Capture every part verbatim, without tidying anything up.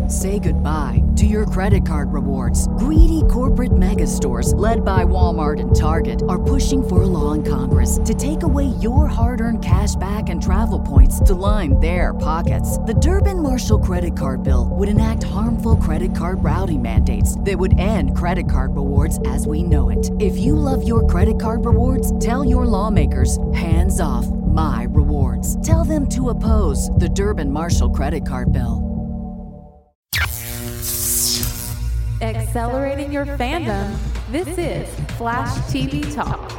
Say goodbye to your credit card rewards. Greedy corporate mega stores, led by Walmart and Target, are pushing for a law in Congress to take away your hard-earned cash back and travel points to line their pockets. The Durbin-Marshall credit card bill would enact harmful credit card routing mandates that would end credit card rewards as we know it. If you love your credit card rewards, tell your lawmakers, hands off my rewards. Tell them to oppose the Durbin-Marshall credit card bill. Accelerating your fandom, this is Flash T V Talk.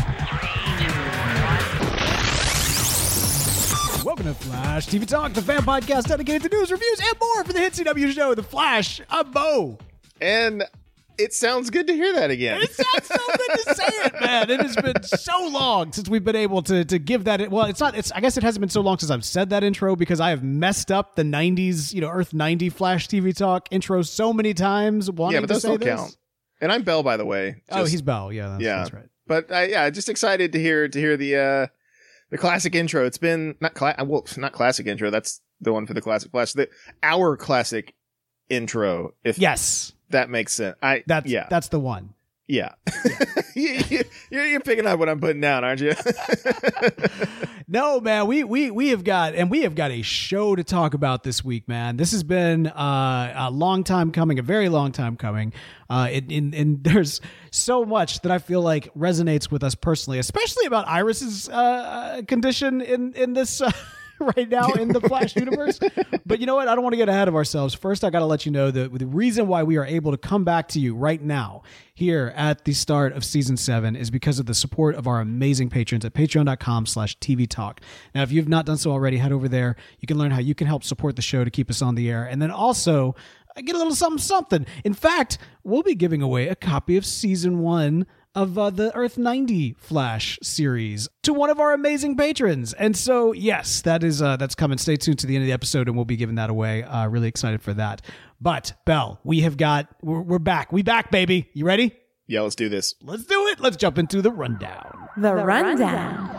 Welcome to Flash T V Talk, the fan podcast dedicated to news, reviews, and more for the hit C W show, The Flash. I'm Bo. And it sounds good to hear that again. It sounds so good to say it, man. It has been so long since we've been able to to give that. Well, it's not. It's. I guess it hasn't been so long since I've said that intro because I have messed up the nineties, you know, Earth ninety Flash T V Talk intro so many times. Wanting yeah, but those to say don't this. count. And I'm Bell, by the way. Just, oh, he's Bell. Yeah, that's, yeah, that's right. But uh, yeah, just excited to hear to hear the uh, the classic intro. It's been not cla- well, not classic intro. That's the one for the classic Flash. The our classic intro. If yes. That makes sense. I that's yeah. That's the one. Yeah. yeah. you, you're, you're picking up what I'm putting down, aren't you? No, man. We we we have got and we have got a show to talk about this week, man. This has been uh, a long time coming, a very long time coming. Uh, it, in, and there's so much that I feel like resonates with us personally, especially about Iris's uh, condition in in this. Uh, right now in the Flash universe. But you know what? I don't want to get ahead of ourselves. First, I got to let you know that the reason why we are able to come back to you right now here at the start of season seven is because of the support of our amazing patrons at patreon.com slash TV Talk. Now, if you've not done so already, head over there. You can learn how you can help support the show to keep us on the air. And then also get a little something, something. In fact, we'll be giving away a copy of season one of uh, the Earth ninety Flash series to one of our amazing patrons. And so, yes, that is uh, that's coming. Stay tuned to the end of the episode and we'll be giving that away. Uh, really excited for that. But, Bell, we have got, we're, we're back. We back, baby. You ready? Yeah, let's do this. Let's do it. Let's jump into the rundown. The, the rundown.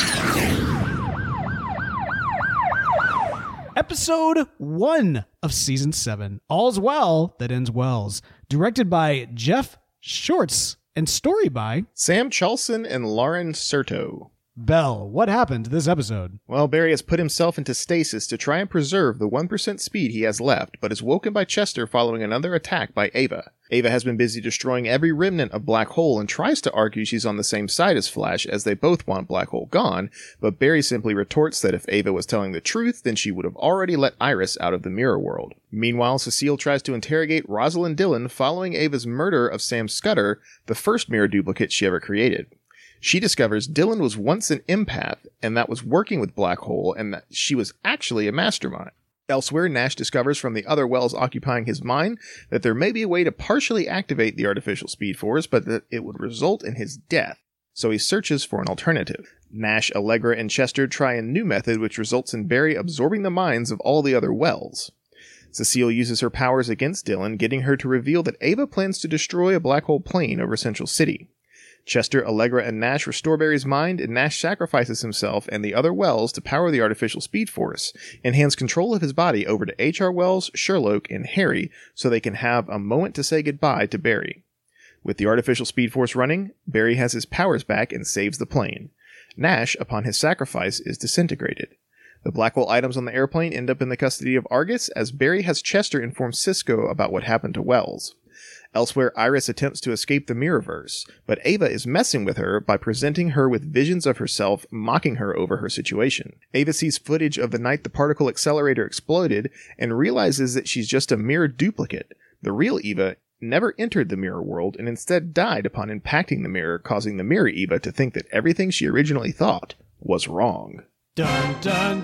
Episode one of season seven. All's Well That Ends Wells. Directed by Jeff Shorts. And story by Sam Chalson and Lauren Serto. Bell, what happened to this episode? Well, Barry has put himself into stasis to try and preserve the one percent speed he has left, but is woken by Chester following another attack by Ava. Ava has been busy destroying every remnant of Black Hole and tries to argue she's on the same side as Flash as they both want Black Hole gone, but Barry simply retorts that if Ava was telling the truth, then she would have already let Iris out of the mirror world. Meanwhile, Cecile tries to interrogate Rosalind Dillon following Ava's murder of Sam Scudder, the first mirror duplicate she ever created. She discovers Dillon was once an empath, and that was working with Black Hole, and that she was actually a mastermind. Elsewhere, Nash discovers from the other Wells occupying his mind that there may be a way to partially activate the artificial Speed Force, but that it would result in his death, so he searches for an alternative. Nash, Allegra, and Chester try a new method which results in Barry absorbing the minds of all the other Wells. Cecile uses her powers against Dillon, getting her to reveal that Ava plans to destroy a Black Hole plane over Central City. Chester, Allegra, and Nash restore Barry's mind, and Nash sacrifices himself and the other Wells to power the artificial Speed Force, and hands control of his body over to H R. Wells, Sherlock, and Harry so they can have a moment to say goodbye to Barry. With the artificial Speed Force running, Barry has his powers back and saves the plane. Nash, upon his sacrifice, is disintegrated. The Black Hole items on the airplane end up in the custody of Argus, as Barry has Chester inform Cisco about what happened to Wells. Elsewhere, Iris attempts to escape the Mirrorverse, but Ava is messing with her by presenting her with visions of herself, mocking her over her situation. Ava sees footage of the night the particle accelerator exploded, and realizes that she's just a mirror duplicate. The real Eva never entered the mirror world, and instead died upon impacting the mirror, causing the mirror Eva to think that everything she originally thought was wrong. Dun, dun,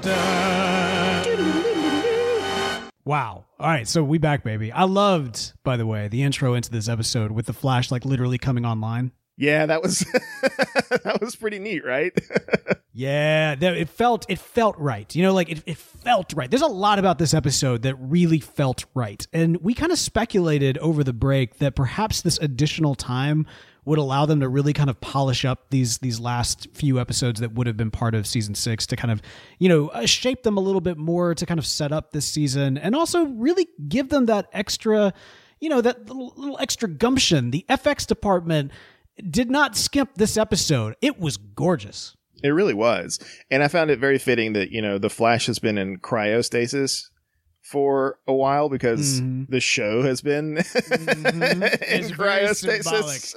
dun. Wow. All right, so we back, baby. I loved, by the way, the intro into this episode with the Flash like literally coming online. Yeah, that was that was pretty neat, right? Yeah, that, it felt it felt right. You know, like it, it felt right. There's a lot about this episode that really felt right. And we kind of speculated over the break that perhaps this additional time would allow them to really kind of polish up these these last few episodes that would have been part of season six to kind of, you know, uh, shape them a little bit more to kind of set up this season and also really give them that extra, you know, that little, little extra gumption. The F X department did not skimp this episode. It was gorgeous. It really was. And I found it very fitting that, you know, the Flash has been in cryostasis for a while because mm-hmm. the show has been mm-hmm. in cryostasis.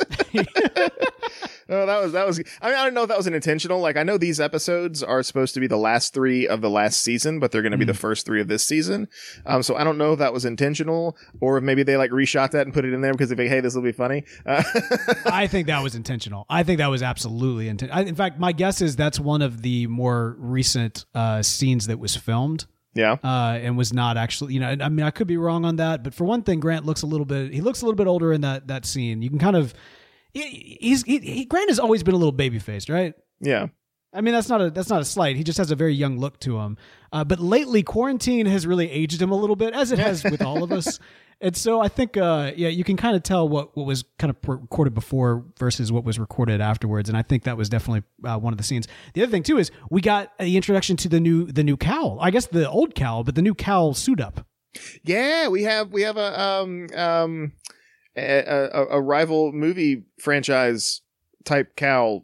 Oh, that was, that was, I mean, I don't know if that was an intentional. Like, I know these episodes are supposed to be the last three of the last season, but they're going to mm. be the first three of this season. Um, so I don't know if that was intentional or if maybe they like reshot that and put it in there because they think, hey, this will be funny. Uh- I think that was intentional. I think that was absolutely intentional. In fact, my guess is that's one of the more recent uh, scenes that was filmed. Yeah. Uh, and was not actually, you know, I mean, I could be wrong on that, but for one thing, Grant looks a little bit, he looks a little bit older in that, that scene. You can kind of, he, he's, he, he, Grant has always been a little baby faced, right? Yeah. I mean, that's not a, that's not a slight. He just has a very young look to him. Uh, but lately quarantine has really aged him a little bit, as it has with all of us. And so I think, uh, yeah, you can kind of tell what, what was kind of recorded before versus what was recorded afterwards. And I think that was definitely uh, one of the scenes. The other thing too is we got the introduction to the new the new cowl. I guess the old cowl, but the new cowl suit up. Yeah, we have we have a um um a, a, a rival movie franchise type cowl.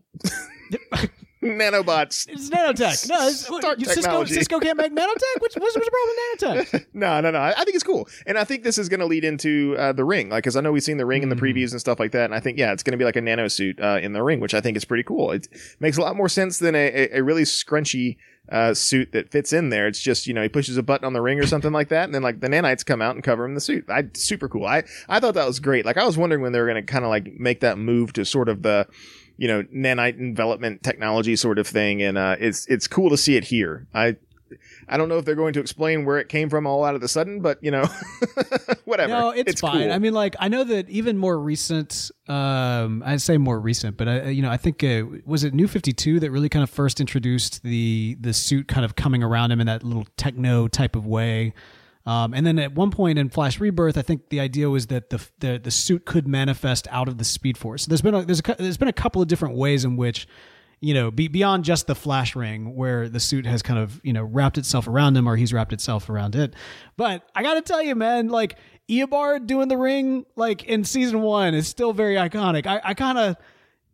Nanobots. It's nanotech. No, it's, Start Cisco, technology. Cisco can't make nanotech? What's, what's, what's the problem with nanotech? no, no, no. I, I think it's cool. And I think this is going to lead into uh, the ring. Like, because I know we've seen the ring mm-hmm. in the previews and stuff like that. And I think, yeah, it's going to be like a nano suit uh, in the ring, which I think is pretty cool. It makes a lot more sense than a, a, a really scrunchy uh, suit that fits in there. It's just, you know, he pushes a button on the ring or something like that. And then, like, the nanites come out and cover him in the suit. I Super cool. I, I thought that was great. Like, I was wondering when they were going to kind of, like, make that move to sort of the, you know, nanite envelopment technology sort of thing. And uh, it's it's cool to see it here. I I don't know if they're going to explain where it came from all out of the sudden, but, you know, whatever. No, it's, it's fine. Cool. I mean, like, I know that even more recent, um, I'd say more recent, but, I, you know, I think, uh, was it New fifty-two that really kind of first introduced the the suit kind of coming around him in that little techno type of way? Um, and then at one point in Flash Rebirth, I think the idea was that the the, the suit could manifest out of the Speed Force. So there's been a, there's a, there's been a couple of different ways in which, you know, be, beyond just the Flash ring, where the suit has kind of, you know, wrapped itself around him or he's wrapped itself around it. But I got to tell you, man, like Eobard doing the ring, like in season one, is still very iconic. I, I kind of.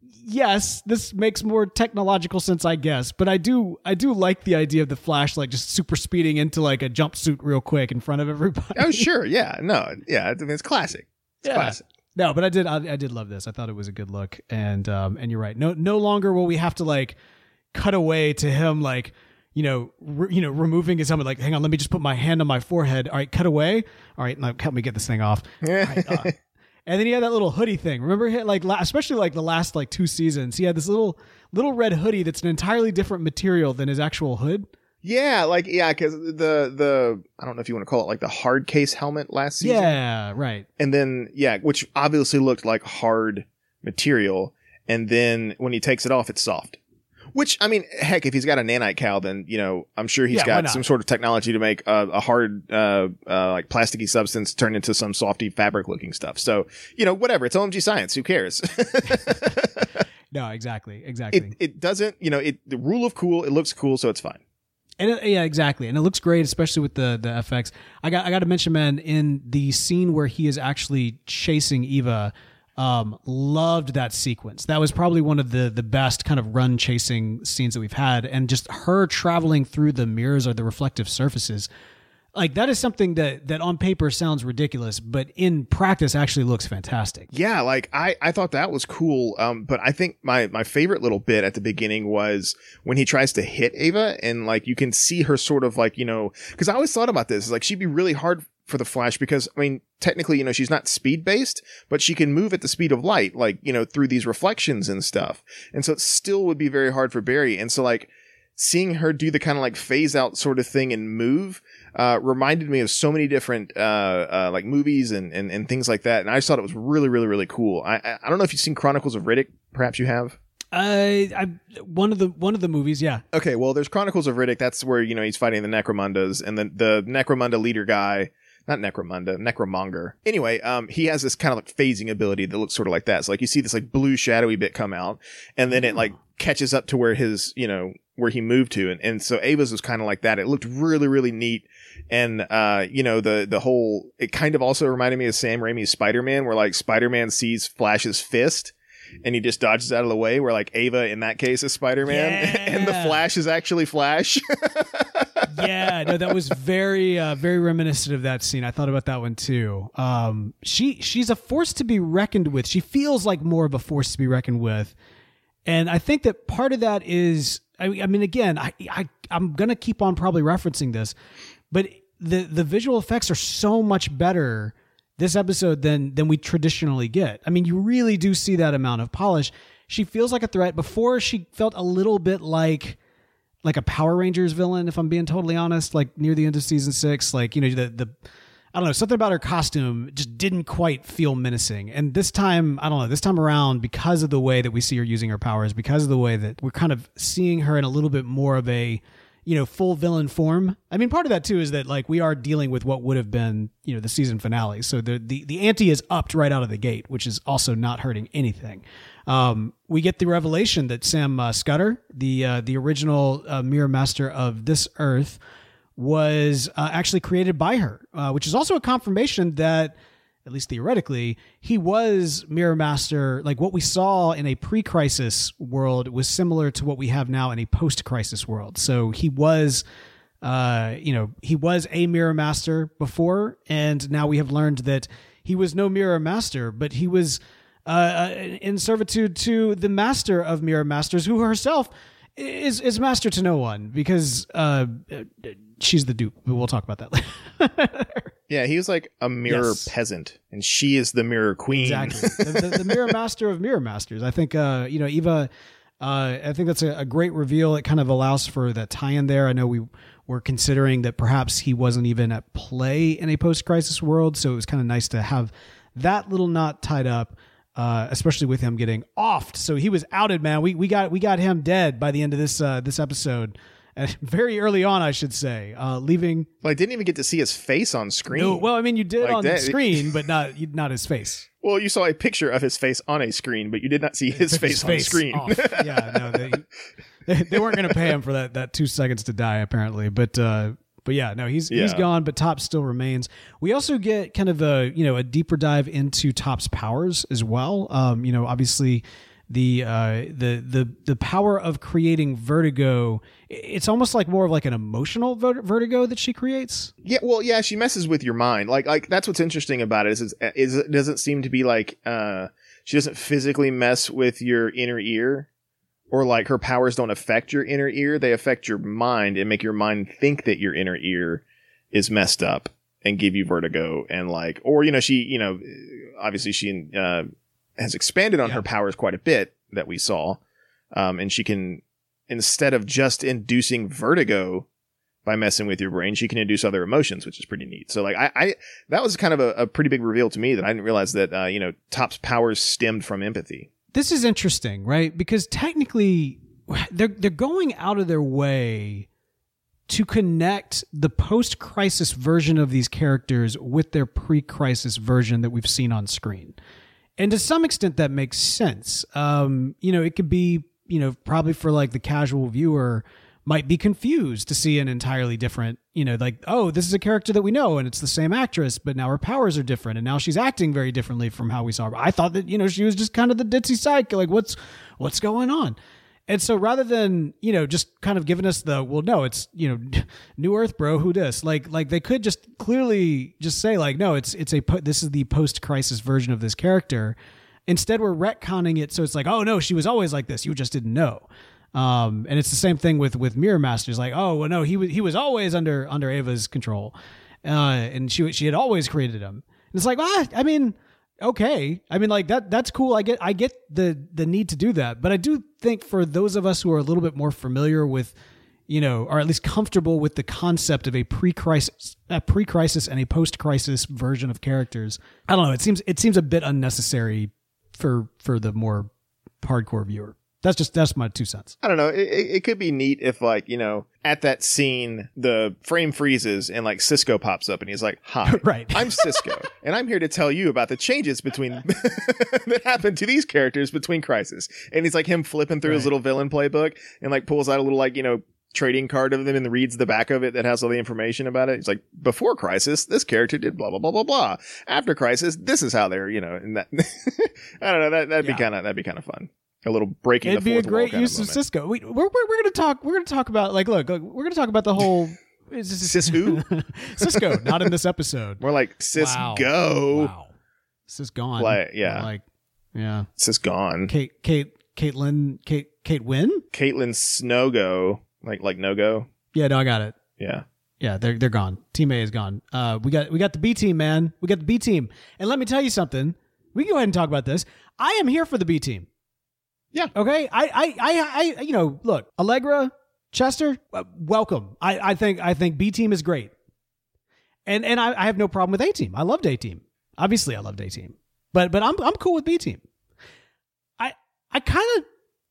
Yes, this makes more technological sense, I guess, but I do I do like the idea of the Flash like just super speeding into like a jumpsuit real quick in front of everybody. Oh, sure, yeah, no, yeah, I mean, it's classic. It's yeah. classic. No, but I did I, I did love this. I thought it was a good look, and um and you're right. No no longer will we have to like cut away to him like you know re, you know removing his helmet. Like, hang on, let me just put my hand on my forehead. All right, cut away. All right, now help me get this thing off. All right, uh, And then he had that little hoodie thing. Remember, like especially like the last like two seasons, he had this little little red hoodie that's an entirely different material than his actual hood. Yeah, like yeah, because the the I don't know if you want to call it like the hard case helmet last season. Yeah, right. And then yeah, which obviously looked like hard material. And then when he takes it off, it's soft. Which, I mean, heck, if he's got a nanite cowl, then, you know, I'm sure he's yeah, got some sort of technology to make a, a hard, uh, uh, like plasticky substance turn into some softy fabric looking stuff. So, you know, whatever. It's O M G science. Who cares? No, exactly. Exactly. It, it doesn't, you know, it, the rule of cool, it looks cool, so it's fine. And it, yeah, exactly. And it looks great, especially with the, the F X. I got, I got to mention, man, in the scene where he is actually chasing Eva, Um, loved that sequence. That was probably one of the the best kind of run chasing scenes that we've had, and just her traveling through the mirrors or the reflective surfaces, like that is something that that on paper sounds ridiculous, but in practice actually looks fantastic. Yeah, like I I thought that was cool. Um, but I think my my favorite little bit at the beginning was when he tries to hit Ava, and like you can see her sort of like, you know, because I always thought about this, like she'd be really hard for the Flash because, I mean, technically, you know, she's not speed based, but she can move at the speed of light, like, you know, through these reflections and stuff. And so it still would be very hard for Barry. And so like seeing her do the kind of like phase out sort of thing and move, uh, reminded me of so many different, uh, uh, like movies and, and, and things like that. And I just thought it was really, really, really cool. I, I don't know if you've seen Chronicles of Riddick. Perhaps you have. Uh, I one of the one of the movies, yeah. Okay, well, there's Chronicles of Riddick. That's where, you know, he's fighting the Necromundas, and then the Necromunda leader guy, not Necromunda, Necromonger. Anyway, um, he has this kind of like phasing ability that looks sort of like that. So like you see this like blue shadowy bit come out, and then it like catches up to where his, you know, where he moved to, and and so Ava's was kind of like that. It looked really really neat, and uh, you know, the the whole, it kind of also reminded me of Sam Raimi's Spider-Man, where like Spider-Man sees Flash's fist. And he just dodges out of the way, where like Ava in that case is Spider-Man, Yeah. and the Flash is actually Flash. Yeah, no, that was very, uh, very reminiscent of that scene. I thought about that one too. Um, she she's a force to be reckoned with. She feels like more of a force to be reckoned with, and I think that part of that is, I, I mean, again, I, I I'm gonna keep on probably referencing this, but the the visual effects are so much better this episode than than we traditionally get. I mean, you really do see that amount of polish. She feels like a threat. Before, she felt a little bit like like a Power Rangers villain, if I'm being totally honest, like near the end of season six. Like, you know, the the I don't know, something about her costume just didn't quite feel menacing. And this time, I don't know, this time around, because of the way that we see her using her powers, because of the way that we're kind of seeing her in a little bit more of a, you know, full villain form. I mean, part of that too is that like we are dealing with what would have been, you know, the season finale. So the the, the ante is upped right out of the gate, which is also not hurting anything. Um, we get the revelation that Sam uh, Scudder, the uh, the original uh, Mirror Master of this Earth, was uh, actually created by her, uh, which is also a confirmation that, at least theoretically, he was Mirror Master. Like what we saw in a pre-crisis world was similar to what we have now in a post-crisis world. So he was, uh, you know, he was a Mirror Master before, and now we have learned that he was no Mirror Master, but he was uh, in servitude to the Master of Mirror Masters, who herself is is master to no one, because uh, she's the dupe. We'll talk about that later. Yeah, he was like a mirror Yes. peasant, and she is the mirror queen. Exactly. the, the, the Mirror Master of Mirror Masters. I think, uh, you know, Eva, uh, I think that's a, a great reveal. It kind of allows for that tie-in there. I know we were considering that perhaps he wasn't even at play in a post-crisis world, so it was kind of nice to have that little knot tied up, uh, especially with him getting offed. So he was outed, man. We we got we got him dead by the end of this uh, this episode. Uh, very early on, I should say, uh, leaving. Well, I didn't even get to see his face on screen. No, well, I mean, you did Like on that. the screen, but not not his face. Well, you saw a picture of his face on a screen, but you did not see his Took face, on screen. off. Yeah, no, they they, they weren't going to pay him for that that two seconds to die, apparently. But uh, but yeah, no, he's he's Yeah. gone, but Topps still remains. We also get kind of a you know a deeper dive into Topps' powers as well. Um, you know, obviously. The uh the the the power of creating vertigo, it's almost like more of like an emotional ver- vertigo that she creates. Yeah, well, yeah, she messes with your mind. Like, like that's what's interesting about it is, is, is it doesn't seem to be like uh, she doesn't physically mess with your inner ear, or like her powers don't affect your inner ear. They affect your mind and make your mind think that your inner ear is messed up and give you vertigo, and like, or you know, she, you know, obviously she uh, has expanded on Yeah. her powers quite a bit that we saw, um, and she can, instead of just inducing vertigo by messing with your brain, she can induce other emotions, which is pretty neat. So like I, I that was kind of a, a pretty big reveal to me, that I didn't realize that uh, you know, Topps' powers stemmed from empathy. This is interesting, right? Because technically they're they're going out of their way to connect the post-crisis version of these characters with their pre-crisis version that we've seen on screen. And to some extent that makes sense. Um, you know, it could be, you know, probably for like the casual viewer might be confused to see an entirely different, you know, like, oh, this is a character that we know and it's the same actress, but now her powers are different and now she's acting very differently from how we saw her. I thought that, you know, she was just kind of the ditzy psych, like what's what's going on? And so rather than, you know, just kind of giving us the, well, no, it's, you know, New Earth, bro, who dis? Like, like they could just clearly just say like, no, it's, it's a, po- this is the post-crisis version of this character. Instead, we're retconning it. So it's like, oh no, she was always like this. You just didn't know. Um, and it's the same thing with, with Mirror Masters. Like, oh, well, no, he was, he was always under, under Ava's control. Uh, and she, she had always created him. And it's like, well, I mean, okay. I mean, like that, that's cool. I get, I get the, the need to do that. But I do think for those of us who are a little bit more familiar with, you know, or at least comfortable with the concept of a pre-crisis, a pre-crisis and a post-crisis version of characters, I don't know. It seems, it seems a bit unnecessary for, for the more hardcore viewer. That's just that's my two cents. I don't know. It, it, it could be neat if, like, you know, at that scene, the frame freezes and like Cisco pops up and he's like, "Hi, Right. I'm Cisco, and I'm here to tell you about the changes between that happened to these characters between Crisis." And he's like him flipping through his Right. little villain playbook and like pulls out a little like you know trading card of them and reads the back of it that has all the information about it. He's like, "Before Crisis, this character did blah blah blah blah blah. After Crisis, this is how they're you know." And that I don't know. That that'd Yeah. be kind of that'd be kind of fun. A little breaking It'd the be a fourth wall great kind use of of moment. Cisco. We, we're we're, we're gonna talk. We're gonna talk about like look. look we're gonna talk about the whole. Is this, Cis who? Cisco, not in this episode. More like Cis Wow. go. Wow. Cis gone. Like, yeah. Like, yeah. Cis gone. Kate, Kate, Caitlin, Kate, Kate Wynn? Caitlin Snow go. Like like no go. Yeah, no, I got it. Yeah. Yeah, they're they're gone. Team A is gone. Uh, we got we got the B team, man. We got the B team. And let me tell you something. We can go ahead and talk about this. I am here for the B team. Yeah. Okay. I I I, I you know look, Allegra, Chester, uh, welcome. I, I think I think B team is great. And and I, I have no problem with A team. I loved A team. Obviously, I loved A team. But but I'm I'm cool with B team. I I kind of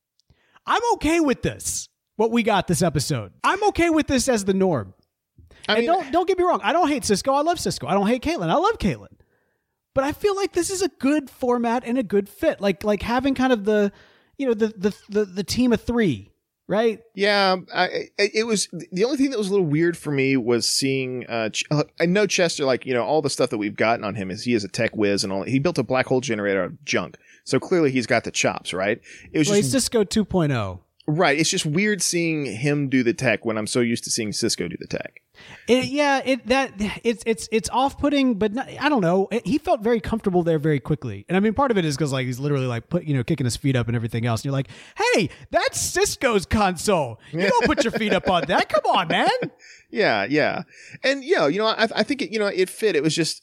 I'm okay with this. What we got this episode. I'm okay with this as the norm. I and mean, don't don't get me wrong. I don't hate Cisco. I love Cisco. I don't hate Caitlin. I love Caitlin. But I feel like this is a good format and a good fit. Like like having kind of the you know the the the, the team of three, right? yeah, I, I- it was the only thing that was a little weird for me was seeing. Uh, Ch- uh, I know Chester, like you know, all the stuff that we've gotten on him is he is a tech whiz and all. He built a black hole generator out of junk, so clearly he's got the chops, right? It was Well, he's just Cisco two point oh. right. It's just weird seeing him do the tech when I'm so used to seeing Cisco do the tech. It, yeah, it that it's it's it's off-putting, but not, I don't know. He felt very comfortable there very quickly, and I mean, part of it is because like he's literally like put you know kicking his feet up and everything else, and you're like, hey, that's Cisco's console. You don't put your feet up on that. Come on, man. Yeah, yeah, and yeah, you know, I, I think it, you know, it fit. It was just,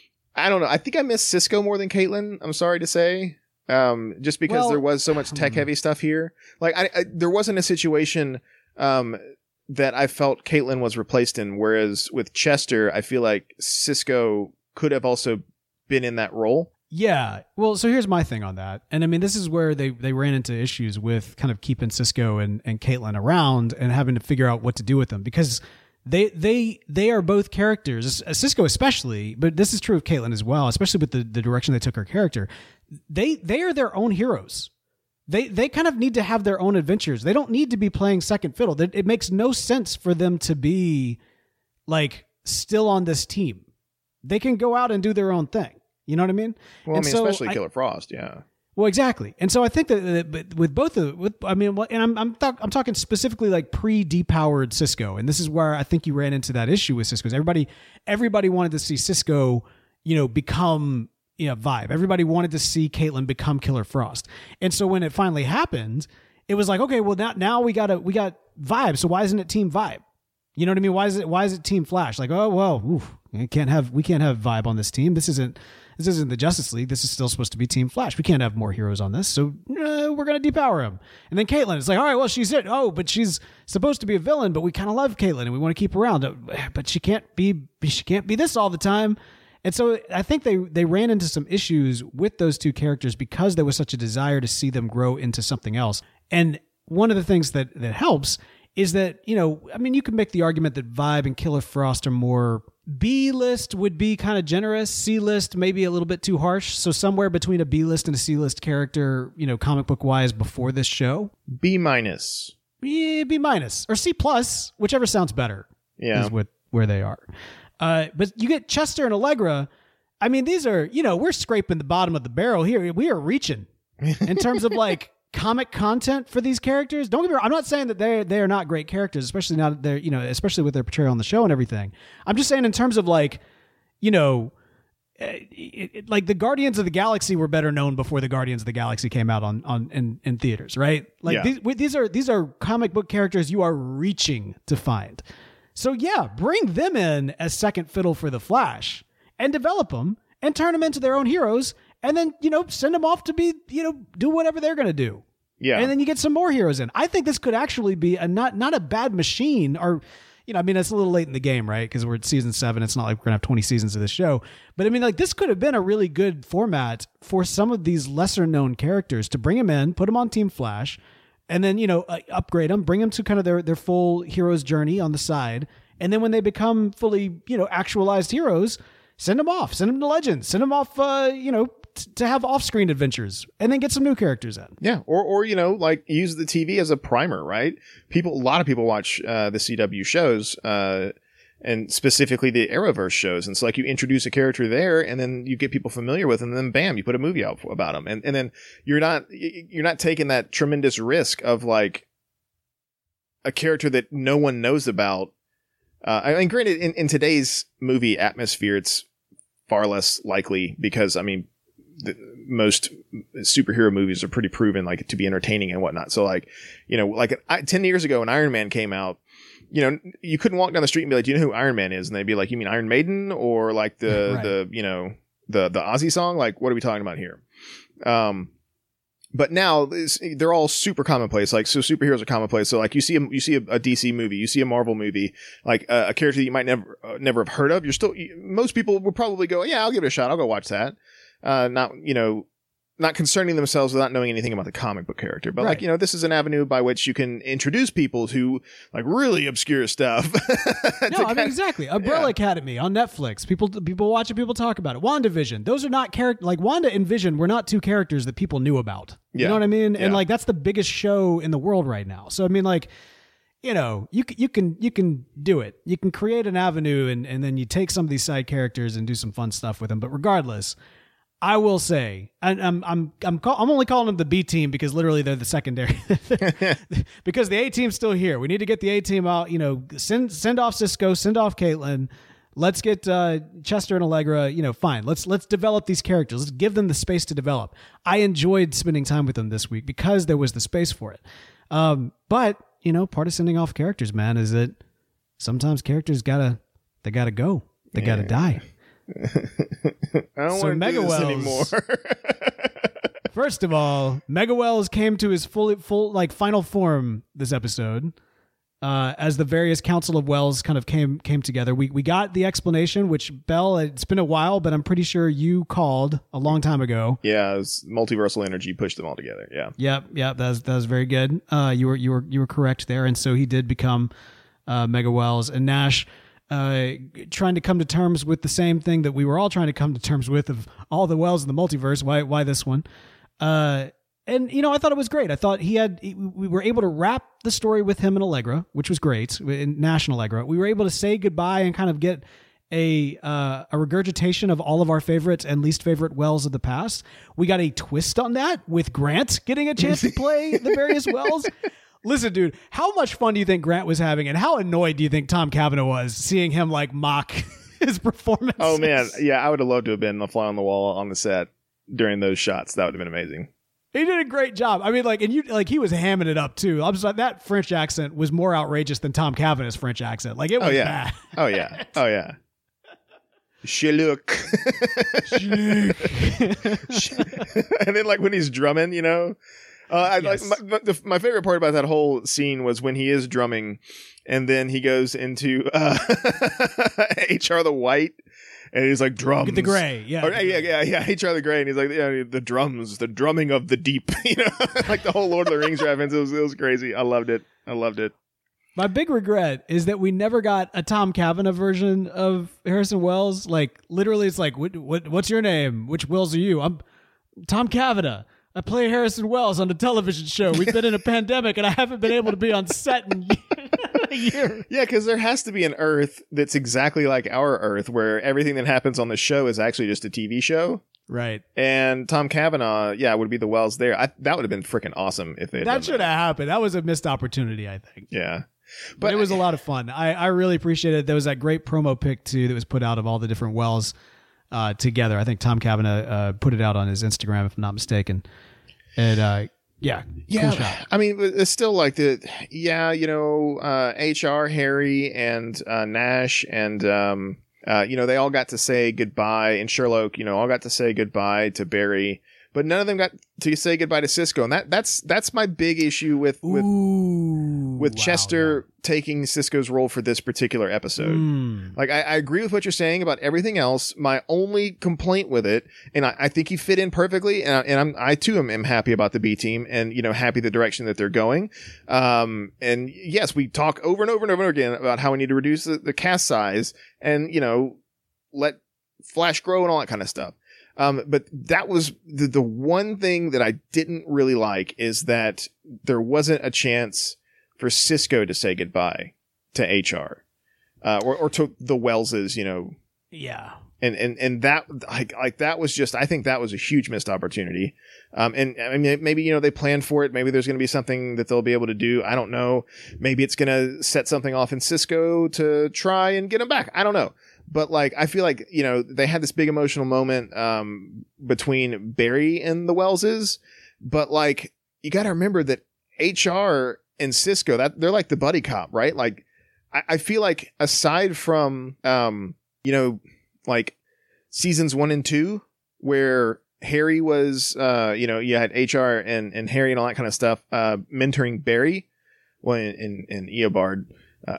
I don't know. I think I miss Cisco more than Caitlin. I'm sorry to say, um, just because Well, there was so much tech heavy stuff here. Like, I, I there wasn't a situation, um, that I felt Caitlin was replaced in. Whereas with Chester, I feel like Cisco could have also been in that role. Yeah. Well, so here's my thing on that. And I mean, this is where they, they ran into issues with kind of keeping Cisco and, and Caitlin around and having to figure out what to do with them because they they they are both characters, Cisco especially, but this is true of Caitlin as well, especially with the, the direction they took her character. They they are their own heroes. They they kind of need to have their own adventures. They don't need to be playing second fiddle. It makes no sense for them to be like still on this team. They can go out and do their own thing. You know what I mean? Well, And I mean, so especially I- Killer Frost. Yeah. Well, exactly, and so I think that, that but with both of with I mean, and I'm I'm, talk, I'm talking specifically like pre-depowered Cisco, and this is where I think you ran into that issue with Cisco. Everybody everybody wanted to see Cisco, you know, become you know Vibe. Everybody wanted to see Caitlin become Killer Frost, and so when it finally happened, it was like, okay, well now now we got a we got Vibe. So why isn't it Team Vibe? You know what I mean? Why is it why is it Team Flash? Like, oh well, oof, we can't have we can't have Vibe on this team. This isn't. This isn't the Justice League. This is still supposed to be Team Flash. We can't have more heroes on this, so uh, we're going to depower him. And then Caitlin is like, all right, well, she's it. Oh, but she's supposed to be a villain, but we kind of love Caitlin and we want to keep her around. But she can't be she can't be this all the time. And so I think they they ran into some issues with those two characters because there was such a desire to see them grow into something else. And one of the things that that helps is that, you know, I mean, you can make the argument that Vibe and Killer Frost are more B-list would be kind of generous. C-list maybe a little bit too harsh. So somewhere between a B-list and a C-list character, you know, comic book wise before this show. B minus. Yeah, B minus or C plus, whichever sounds better. Yeah. Is what where they are. Uh, but you get Chester and Allegra. I mean, these are, you know, we're scraping the bottom of the barrel here. We are reaching in terms of like comic content for these characters. Don't get me wrong. I'm not saying that they're they are not great characters, especially now that they're, you know, especially with their portrayal on the show and everything. I'm just saying in terms of like, you know, it, it, like the Guardians of the Galaxy were better known before the Guardians of the Galaxy came out on on in, in theaters, right? Like Yeah. these these are these are comic book characters you are reaching to find. So yeah, bring them in as second fiddle for the Flash and develop them and turn them into their own heroes. And then, you know, send them off to be, you know, do whatever they're going to do. Yeah. And then you get some more heroes in. I think this could actually be a not not a bad machine or, you know, I mean, it's a little late in the game, right? Because we're at season seven. It's not like we're gonna have twenty seasons of this show. But I mean, like, this could have been a really good format for some of these lesser known characters to bring them in, put them on Team Flash, and then, you know, uh, upgrade them, bring them to kind of their their full hero's journey on the side, and then when they become fully, you know, actualized heroes, send them off, send them to Legends, send them off, uh, you know. to have off-screen adventures, and then get some new characters in. Yeah, or or you know, like use the T V as a primer, right? People, a lot of people watch uh, the C W shows, uh, and specifically the Arrowverse shows, and so like you introduce a character there, and then you get people familiar with them, and then bam, you put a movie out about them, and and then you're not you're not taking that tremendous risk of like a character that no one knows about. Uh, I mean, granted, in, in today's movie atmosphere, it's far less likely because I mean. The, most superhero movies are pretty proven like to be entertaining and whatnot. So like, you know, like I, ten years ago when Iron Man came out, you know, you couldn't walk down the street and be like, do you know who Iron Man is? And they'd be like, you mean Iron Maiden or like the, right. the, you know, the, the Ozzy song? Like, what are we talking about here? Um, but now they're all super commonplace. Like, so superheroes are commonplace. So like you see, a, you see a, a D C movie, you see a Marvel movie, like uh, a character that you might never, uh, never have heard of. You're still, you, most people will probably go, yeah, I'll give it a shot. I'll go watch that. Uh, not, you know, not concerning themselves without knowing anything about the comic book character. But right. like, you know, this is an avenue by which you can introduce people to like really obscure stuff. No, I mean, exactly. Umbrella yeah. Academy on Netflix. People, people watch it. People talk about it. WandaVision. Those are not characters like Wanda and Vision were not two characters that people knew about. You yeah. know what I mean? Yeah. And like, that's the biggest show in the world right now. So, I mean, like, you know, you can, you can, you can do it. You can create an avenue and, and then you take some of these side characters and do some fun stuff with them. But regardless, I will say, and I'm I'm I'm call, I'm only calling them the B team because literally they're the secondary. Because the A team's still here. We need to get the A team out. You know, send send off Cisco, send off Caitlin. Let's get uh, Chester and Allegra. You know, fine. Let's let's develop these characters. Let's give them the space to develop. I enjoyed spending time with them this week because there was the space for it. Um, but you know, part of sending off characters, man, is that sometimes characters gotta they gotta go. They yeah. gotta die. I don't so want to do this anymore. First of all, Mega Wells came to his full, full like final form this episode, uh, as the various Council of Wells kind of came came together. We we got the explanation, which Bell, it's been a while, but I'm pretty sure you called a long time ago. Yeah, it was multiversal energy pushed them all together. Yeah. Yep, yep, that was that was very good. Uh, you were you were you were correct there, and so he did become uh, Mega Wells, and Nash. Uh, trying to come to terms with the same thing that we were all trying to come to terms with of all the wells in the multiverse. Why, why this one? Uh, and you know, I thought it was great. I thought he had, we were able to wrap the story with him and Allegra, which was great. In Nash and Allegra, we were able to say goodbye and kind of get a, uh, a regurgitation of all of our favorite and least favorite wells of the past. We got a twist on that with Grant getting a chance to play the various wells. Listen, dude, how much fun do you think Grant was having, and how annoyed do you think Tom Cavanaugh was seeing him like mock his performance? Oh man, yeah, I would have loved to have been the fly on the wall on the set during those shots. That would have been amazing. He did a great job. I mean, like, and you like he was hamming it up too. I was like, that French accent was more outrageous than Tom Cavanaugh's French accent. Like, it was oh, yeah. bad. Oh yeah. Oh yeah. Shiluk. And then like when he's drumming, you know. Uh, I yes. like my, the, my favorite part about that whole scene was when he is drumming, and then he goes into uh, H R the White, and he's like drums. The Gray, yeah, or, yeah, yeah, yeah. H R the Gray, and he's like yeah, the drums, the drumming of the deep. You know, like the whole Lord of the Rings reference. It was, it was crazy. I loved it. I loved it. My big regret is that we never got a Tom Cavanaugh version of Harrison Wells. Like literally, it's like, what, what, what's your name? Which Wells are you? I'm Tom Cavanaugh. I play Harrison Wells on a television show. We've been in a pandemic, and I haven't been able to be on set in a year. Yeah, because there has to be an Earth that's exactly like our Earth, where everything that happens on the show is actually just a T V show. Right. And Tom Cavanaugh, yeah, would be the Wells there. I, that would have been freaking awesome if they had That should have happened. That was a missed opportunity, I think. Yeah. But, but it was a lot of fun. I, I really appreciated it. There was that great promo pic, too, that was put out of all the different Wells uh, together. I think Tom Cavanaugh uh, put it out on his Instagram, if I'm not mistaken. And uh, yeah, yeah. Cool shot. I mean, it's still like the yeah, you know, uh, H R, Harry, and uh, Nash, and um, uh, you know, they all got to say goodbye, and Sherlock, you know, all got to say goodbye to Barry, but none of them got to say goodbye to Cisco, and that that's that's my big issue with with Ooh, with wow, Chester taking Sisko's role for this particular episode. Mm. Like, I, I agree with what you're saying about everything else. My only complaint with it, and I, I think he fit in perfectly, and, I, and I'm, I too am, am happy about the B team and, you know, happy the direction that they're going. Um, and yes, we talk over and over and over and over again about how we need to reduce the, the cast size and, you know, let Flash grow and all that kind of stuff. Um, but that was the, the one thing that I didn't really like is that there wasn't a chance for Sisko to say goodbye to H R, uh, or, or to the Welleses, you know. Yeah. And, and, and that, like, like that was just, I think that was a huge missed opportunity. Um, and I mean, maybe, you know, they planned for it. Maybe there's going to be something that they'll be able to do. I don't know. Maybe it's going to set something off in Sisko to try and get him back. I don't know. But like, I feel like, you know, they had this big emotional moment, um, between Barry and the Welleses, but like, you got to remember that H R and Sisko, that they're like the buddy cop, right? Like, I, I feel like aside from, um, you know, like seasons one and two, where Harry was, uh, you know, you had H R and, and Harry and all that kind of stuff, uh, mentoring Barry, well, in, in, in Eobard. Uh,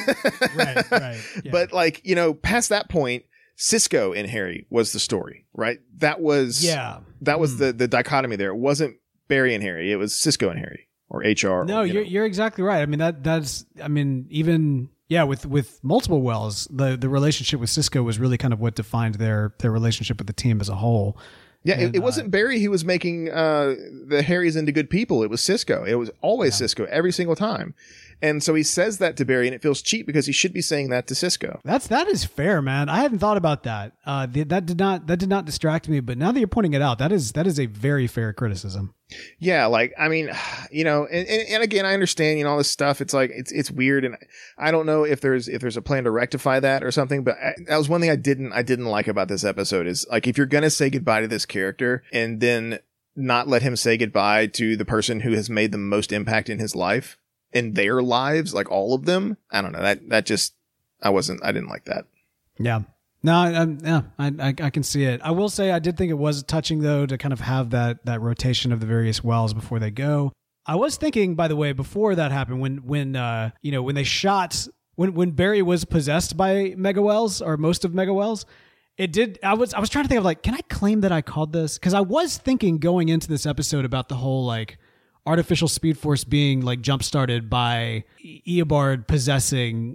right, right. Yeah. But like, you know, past that point, Sisko and Harry was the story, right? That was, yeah. that was Mm. the, the dichotomy there. It wasn't Barry and Harry. It was Sisko and Harry. Or H R. No, or, you you're know. you're exactly right. I mean that that's I mean even yeah with with multiple Wells, the the relationship with Sisko was really kind of what defined their their relationship with the team as a whole. Yeah, And, it, it wasn't uh, Barry who was making uh, the Harrys into good people. It was Sisko. It was always Yeah. Sisko every single time. And so he says that to Barry, and it feels cheap because he should be saying that to Sisko. That's that is fair, man. I hadn't thought about that. Uh, th- that did not that did not distract me. But now that you're pointing it out, that is that is a very fair criticism. Yeah, like, I mean, you know, and, and, and again, I understand, you know, all this stuff. It's like, it's it's weird, and I don't know if there's if there's a plan to rectify that or something. But I, that was one thing I didn't I didn't like about this episode is like, if you're gonna say goodbye to this character and then not let him say goodbye to the person who has made the most impact in his life, in their lives, like all of them, I don't know. That that just I wasn't I didn't like that. Yeah. No, I, I, yeah, I, I I can see it. I will say I did think it was touching though to kind of have that that rotation of the various Wells before they go. I was thinking, by the way, before that happened, when when uh you know when they shot when when Barry was possessed by Mega Wells or most of Mega Wells, it did. I was I was trying to think of like, can I claim that I called this? Because I was thinking going into this episode about the whole like artificial speed force being like jump started by Eobard possessing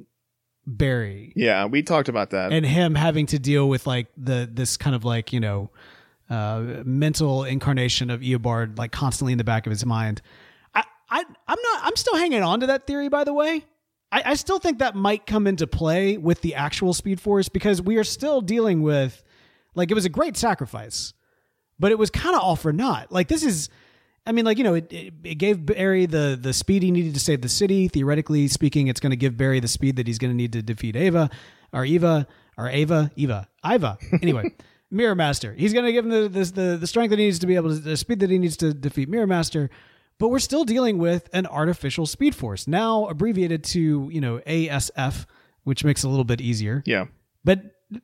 Barry. Yeah, we talked about that. And him having to deal with like the this kind of like, you know, uh, mental incarnation of Eobard like constantly in the back of his mind. I, I I'm not I'm still hanging on to that theory, by the way. I, I still think that might come into play with the actual Speed Force because we are still dealing with like it was a great sacrifice, but it was kind of all for naught. Like this is I mean, like, you know, it, it, it gave Barry the the speed he needed to save the city. Theoretically speaking, it's going to give Barry the speed that he's going to need to defeat Ava, or Eva, or Ava, Eva, Iva. Anyway, Mirror Master. He's going to give him the, the the the strength that he needs to be able to, the speed that he needs to defeat Mirror Master. But we're still dealing with an artificial speed force, now abbreviated to, you know, A S F, which makes it a little bit easier. Yeah. But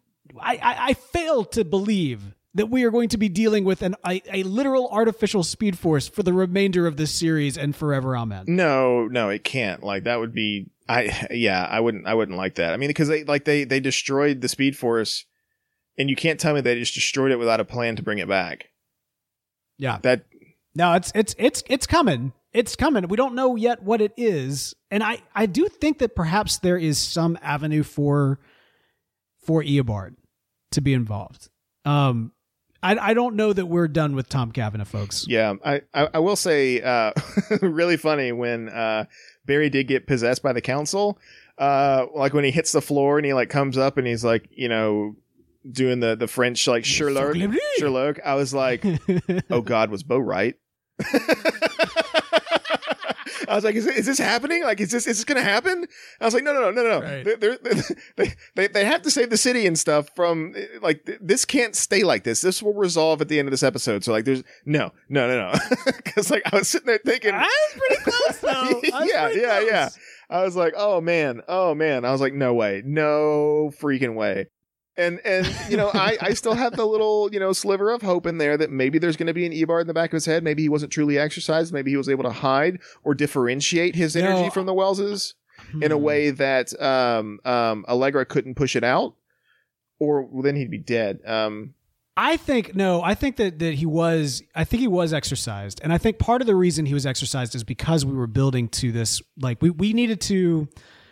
I, I, I fail to believe that we are going to be dealing with an a, a literal artificial speed force for the remainder of this series and forever. Amen. No, no, it can't. Like that would be, I, yeah, I wouldn't, I wouldn't like that. I mean, because they, like they, they destroyed the Speed Force and you can't tell me they just destroyed it without a plan to bring it back. Yeah. That, no, it's, it's, it's, it's coming. It's coming. We don't know yet what it is. And I, I do think that perhaps there is some avenue for, for Eobard to be involved. Um, I, I don't know that we're done with Tom Cavanagh, folks. yeah, I, I, I will say, uh, really funny when, uh, Barry did get possessed by the council, uh, like when he hits the floor and he like comes up and he's like, you know, doing the, the French, like Sherlock, Sherlock. I was like, oh God, was Bo right? I was like, is, it, is this happening? Like, is this is this going to happen? I was like, no, no, no, no, no. Right. They're, they're, they they they have to save the city and stuff from, like, this can't stay like this. This will resolve at the end of this episode. So, like, there's, no, no, no, no. Because, like, I was sitting there thinking. I was pretty close, though. I was yeah, pretty yeah, close. yeah. I was like, oh, man, oh, man. I was like, no way. No freaking way. And, and you know, I, I still have the little, you know, sliver of hope in there that maybe there's going to be an Eobard in the back of his head. Maybe he wasn't truly exercised. Maybe he was able to hide or differentiate his energy No. from the Welleses Hmm. in a way that um, um, Allegra couldn't push it out, or well, then he'd be dead. Um, I think no. I think that that he was. I think he was exercised, and I think part of the reason he was exercised is because we were building to this. Like we we needed to.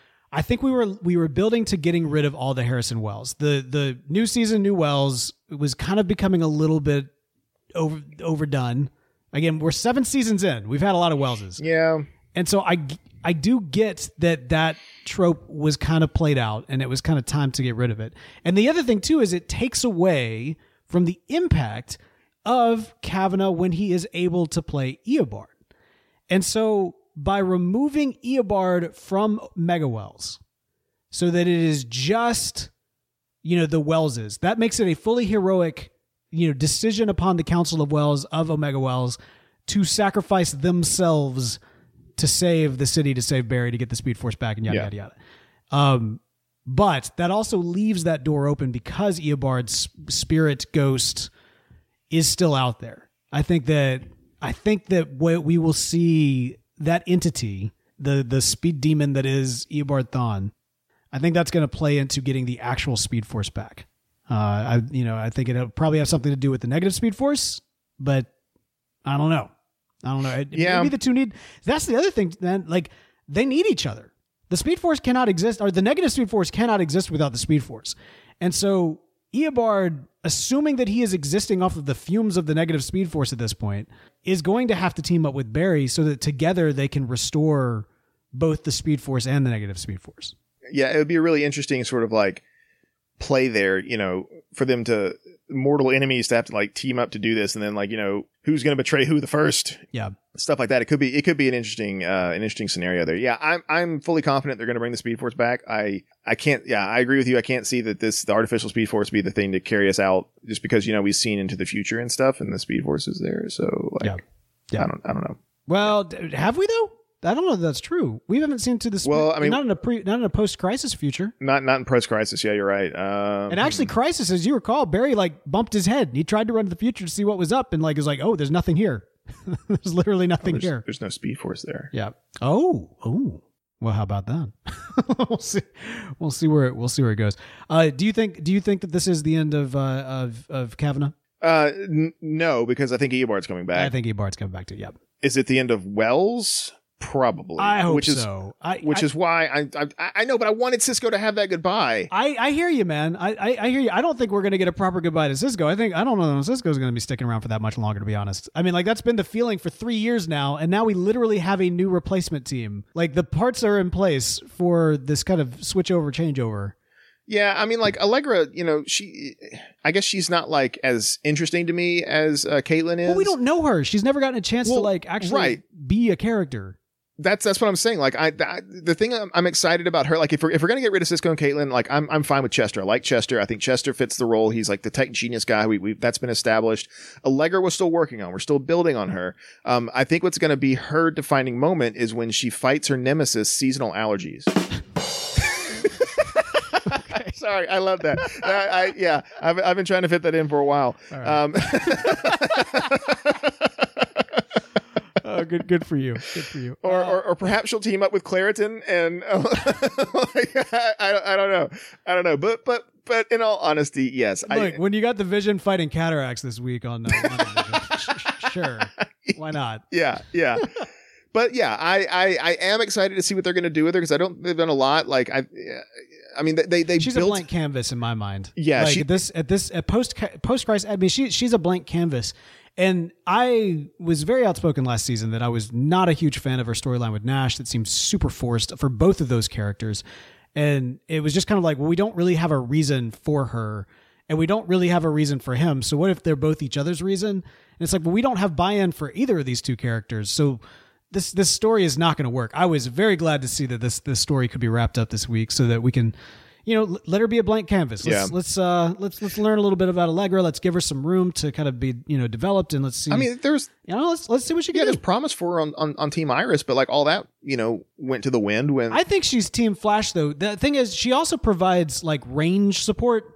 I think we were we were building to getting rid of all the Harrison Wells. The the new season, new Wells was kind of becoming a little bit over overdone. Again, we're seven seasons in. We've had a lot of Welleses, yeah. and so I I do get that that trope was kind of played out, and it was kind of time to get rid of it. And the other thing too is it takes away from the impact of Kavanaugh when he is able to play Eobard. And so by removing Eobard from Mega Wells so that it is just, you know, the Welleses, that makes it a fully heroic, you know, decision upon the Council of Wells of Omega Wells to sacrifice themselves to save the city, to save Barry, to get the Speed Force back, and yada, Yeah. yada, yada. Um, but that also leaves that door open because Eobard's spirit ghost is still out there. I think that I think that what we will see that entity, the the speed demon that is Eobard Thawne, I think that's going to play into getting the actual Speed Force back. Uh, I you know I think it'll probably have something to do with the negative Speed Force, but I don't know. I don't know. It- Yeah. Maybe the two need. That's the other thing. Then, like they need each other. The Speed Force cannot exist, or the negative Speed Force cannot exist without the Speed Force. And so Eobard, assuming that he is existing off of the fumes of the negative Speed Force at this point, is going to have to team up with Barry so that together they can restore both the Speed Force and the negative Speed Force. Yeah, it would be a really interesting sort of like play there, you know, for them to mortal enemies to have to like team up to do this, and then like, you know, who's going to betray who the first, Yeah. stuff like that. It could be it could be an interesting uh, an interesting scenario there. Yeah, I'm I'm fully confident they're going to bring the Speed Force back. I I can't. Yeah, I agree with you. I can't see that this the artificial Speed Force be the thing to carry us out, just because you know we've seen into the future and stuff, and the Speed Force is there. So like, Yeah. Yeah. I don't I don't know. Well, d- have we though? I don't know if that's true. We haven't seen to this. Well, I mean- not in a pre, not in a post-crisis future. Not not in post crisis. Yeah, you're right. Um, And actually, Crisis, as you recall, Barry like bumped his head. He tried to run to the future to see what was up, and like was like, "Oh, there's nothing here. There's literally nothing there's, here." there's no Speed Force there. Yeah. Oh. Oh. Well, how about that? we'll see. We'll see where it, we'll see where it goes. Uh, do you think? Do you think that this is the end of uh, of of Kavanaugh? Uh, n- no, because I think Eobard's coming back. I think Eobard's coming back too. Yeah. Is it the end of Wells? Probably. I hope which is, so. I, Which I, is why I, I I know, but I wanted Cisco to have that goodbye. I, I hear you, man. I, I, I hear you. I don't think we're going to get a proper goodbye to Cisco. I think I don't know if Cisco's going to be sticking around for that much longer, to be honest. I mean, like that's been the feeling for three years now, and now we literally have a new replacement team. Like the parts are in place for this kind of switch over, changeover. Yeah, I mean, like Allegra, you know, she, I guess she's not like as interesting to me as uh, Caitlin is. Well, we don't know her. She's never gotten a chance Well, to like actually right. be a character. That's that's what I'm saying. Like, I, I the thing I'm, I'm excited about her. Like, if we're if we're gonna get rid of Cisco and Caitlin, like, I'm I'm fine with Chester. I like Chester. I think Chester fits the role. He's like the tech genius guy. We we that's been established. Allegra was still working on. We're still building on her. Um, I think what's gonna be her defining moment is when she fights her nemesis, seasonal allergies. Sorry, I love that. I, I yeah, I've I've been trying to fit that in for a while. right. Um, Oh, good, good for you. Good for you. Or, or, or perhaps she'll team up with Claritin, and uh, like, I, I, I don't know, I don't know. But but but in all honesty, yes. Look, I, when you got the Vision fighting cataracts this week on, uh, WandaVision, sure, why not? yeah, yeah. But yeah, I, I, I am excited to see what they're going to do with her because I don't. They've done a lot. Like I, I mean, they they She's built. a blank canvas in my mind. Yeah, like she- at this at this at post post Christ. I mean, she she's a blank canvas. And I was very outspoken last season that I was not a huge fan of her storyline with Nash. That seemed super forced for both of those characters. And it was just kind of like, well, we don't really have a reason for her and we don't really have a reason for him. So what if they're both each other's reason? And it's like, well, we don't have buy-in for either of these two characters. So this, this story is not going to work. I was very glad to see that this, this story could be wrapped up this week so that we can, you know, let her be a blank canvas. Let's, Yeah. let's, uh, let's, let's learn a little bit about Allegra. Let's give her some room to kind of be, you know, developed, and let's see. I mean, there's you know, let's, let's see what she yeah, can there's do. promise for her on, on on Team Iris, but like all that, you know, went to the wind when I think she's Team Flash though. The thing is, she also provides like range support,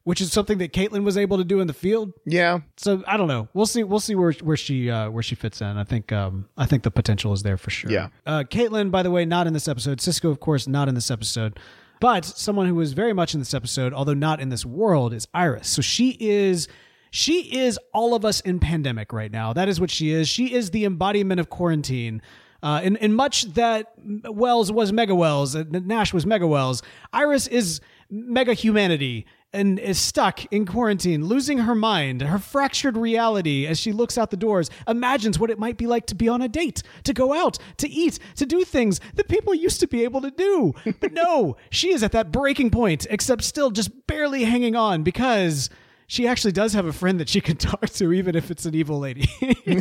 which is something that Caitlyn was able to do in the field. Yeah. So I don't know. We'll see. We'll see where where she uh, where she fits in. I think um, I think the potential is there for sure. Yeah. Uh, Caitlyn, by the way, not in this episode. Cisco, of course, not in this episode. But someone who is very much in this episode, although not in this world, is Iris. So she is. She is all of us in pandemic right now. That is what she is. She is the embodiment of quarantine. Uh, in, in much that Wells was Mega Wells, uh, Nash was Mega Wells, Iris is Mega Humanity and is stuck in quarantine, losing her mind, her fractured reality as she looks out the doors, imagines what it might be like to be on a date, to go out, to eat, to do things that people used to be able to do. But no, she is at that breaking point, except still just barely hanging on because she actually does have a friend that she can talk to, even if it's an evil lady.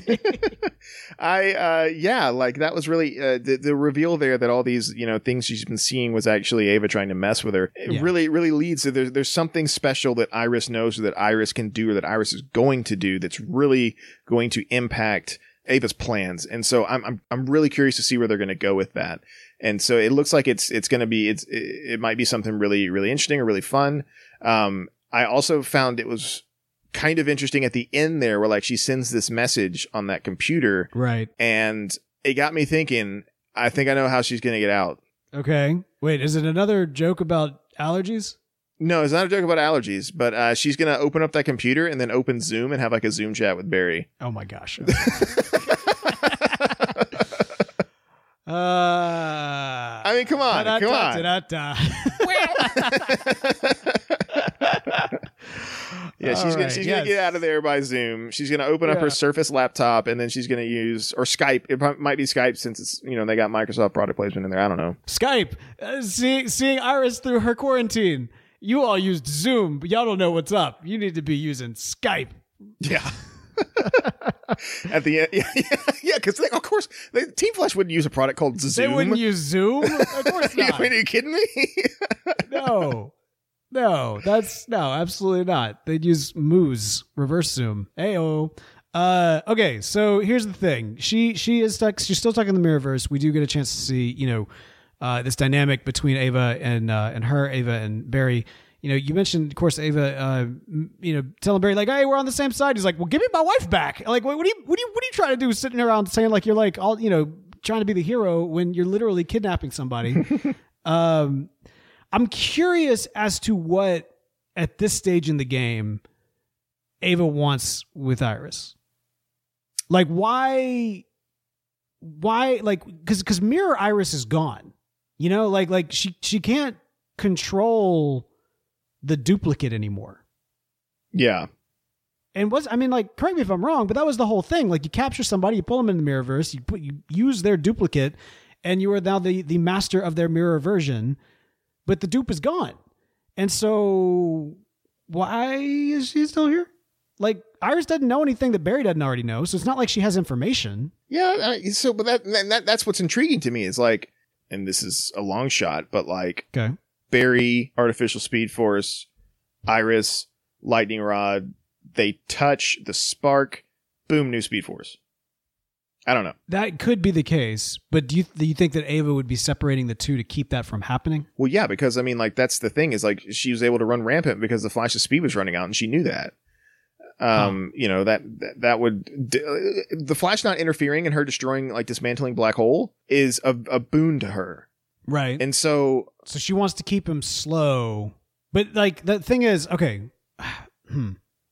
I, uh, yeah, like that was really uh, the, the reveal there that all these, you know, things she's been seeing was actually Ava trying to mess with her. It Yeah. really, really leads to there's, there's something special that Iris knows or that Iris can do or that Iris is going to do that's really going to impact Ava's plans. And so I'm, I'm, I'm really curious to see where they're going to go with that. And so it looks like it's, it's going to be, it's, it, it might be something really, really interesting or really fun. Um, I also found it was kind of interesting at the end there where like she sends this message on that computer. Right. And it got me thinking, I think I know how she's going to get out. Okay. Wait, is it another joke about allergies? No, it's not a joke about allergies, but uh, she's going to open up that computer and then open Zoom and have like a Zoom chat with Barry. Oh my gosh. uh, I mean, come on, da-da, come on. da-da-da. Yeah, she's All gonna right, she's yes. gonna get out of there by Zoom. She's gonna open up Yeah. her Surface laptop and then she's gonna use or Skype. It prob- might be Skype since it's you know they got Microsoft product placement in there. I don't know. Skype. Uh, seeing, seeing Iris through her quarantine. You all used Zoom, but y'all don't know what's up. You need to be using Skype. Yeah. At the end, yeah, yeah, yeah. Because of course, they, Team Flash wouldn't use a product called Zoom. They wouldn't use Zoom? Of course not. Are you kidding me? No. No, that's no, absolutely not. They'd use Moose, reverse Zoom. Ayo. Uh, okay, so here's the thing. She she is stuck. She's still stuck in the Mirrorverse. We do get a chance to see, you know, uh, this dynamic between Ava and uh, and her, Ava and Barry. You know, you mentioned, of course, Ava. Uh, m- you know, telling Barry like, "Hey, we're on the same side." He's like, "Well, give me my wife back." Like, what, what do you what do you what are you trying to do? Sitting around saying like you're like all you know, trying to be the hero when you're literally kidnapping somebody. um. I'm curious as to what, at this stage in the game, Ava wants with Iris. Like, why, why, like, because because Mirror Iris is gone. You know, like, like she she can't control the duplicate anymore. Yeah. And was I mean, like, correct me if I'm wrong, but that was the whole thing. Like, you capture somebody, you pull them in the Mirrorverse, you put you use their duplicate, and you are now the the master of their mirror version. But the dupe is gone. And so why is she still here? Like, Iris doesn't know anything that Barry doesn't already know. So it's not like she has information. Yeah. Uh, so, but that, that that's what's intriguing to me is like, and this is a long shot, but like Okay. Barry, Artificial Speed Force, Iris, Lightning Rod, they touch the spark, boom, new Speed Force. I don't know. That could be the case. But do you, do you think that Ava would be separating the two to keep that from happening? Well, yeah, because I mean, like that's the thing is like she was able to run rampant because the Flash's speed was running out, and she knew that. Um, you know that, that that would d- the Flash not interfering and her destroying like dismantling Black Hole is a, a boon to her, Right. and so So she wants to keep him slow. But like the thing is, okay. Hmm.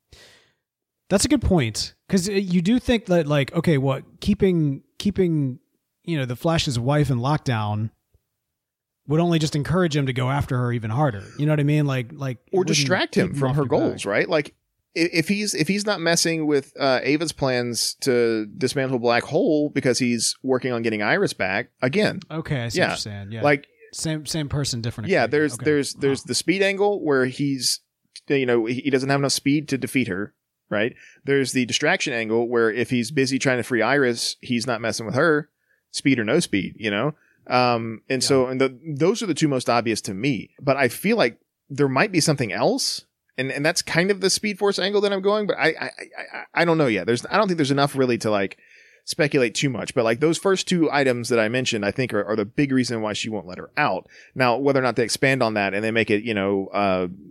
That's a good point. Because you do think that, like, okay, what keeping keeping you know the Flash's wife in lockdown would only just encourage him to go after her even harder. You know what I mean? Like, like it or wouldn't distract keep him from off her your goals, back. right? Like i- if he's if he's not messing with uh, Ava's plans to dismantle Black Hole because he's working on getting Iris back again. Okay, I see Yeah. what you're saying. Yeah, Like same same person, different. yeah, occasion. there's Okay. there's Huh. there's the speed angle where he's you know he he doesn't have enough speed to defeat her. Right. There's the distraction angle where if he's busy trying to free Iris, he's not messing with her, speed or no speed, you know? Um, and Yeah. so, and the, those are the two most obvious to me, but I feel like there might be something else. And, and that's kind of the Speed Force angle that I'm going, but I, I, I, I don't know yet. There's, I don't think there's enough really to like speculate too much, but like those first two items that I mentioned, I think are, are the big reason why she won't let her out. Now, whether or not they expand on that and they make it, you know, uh,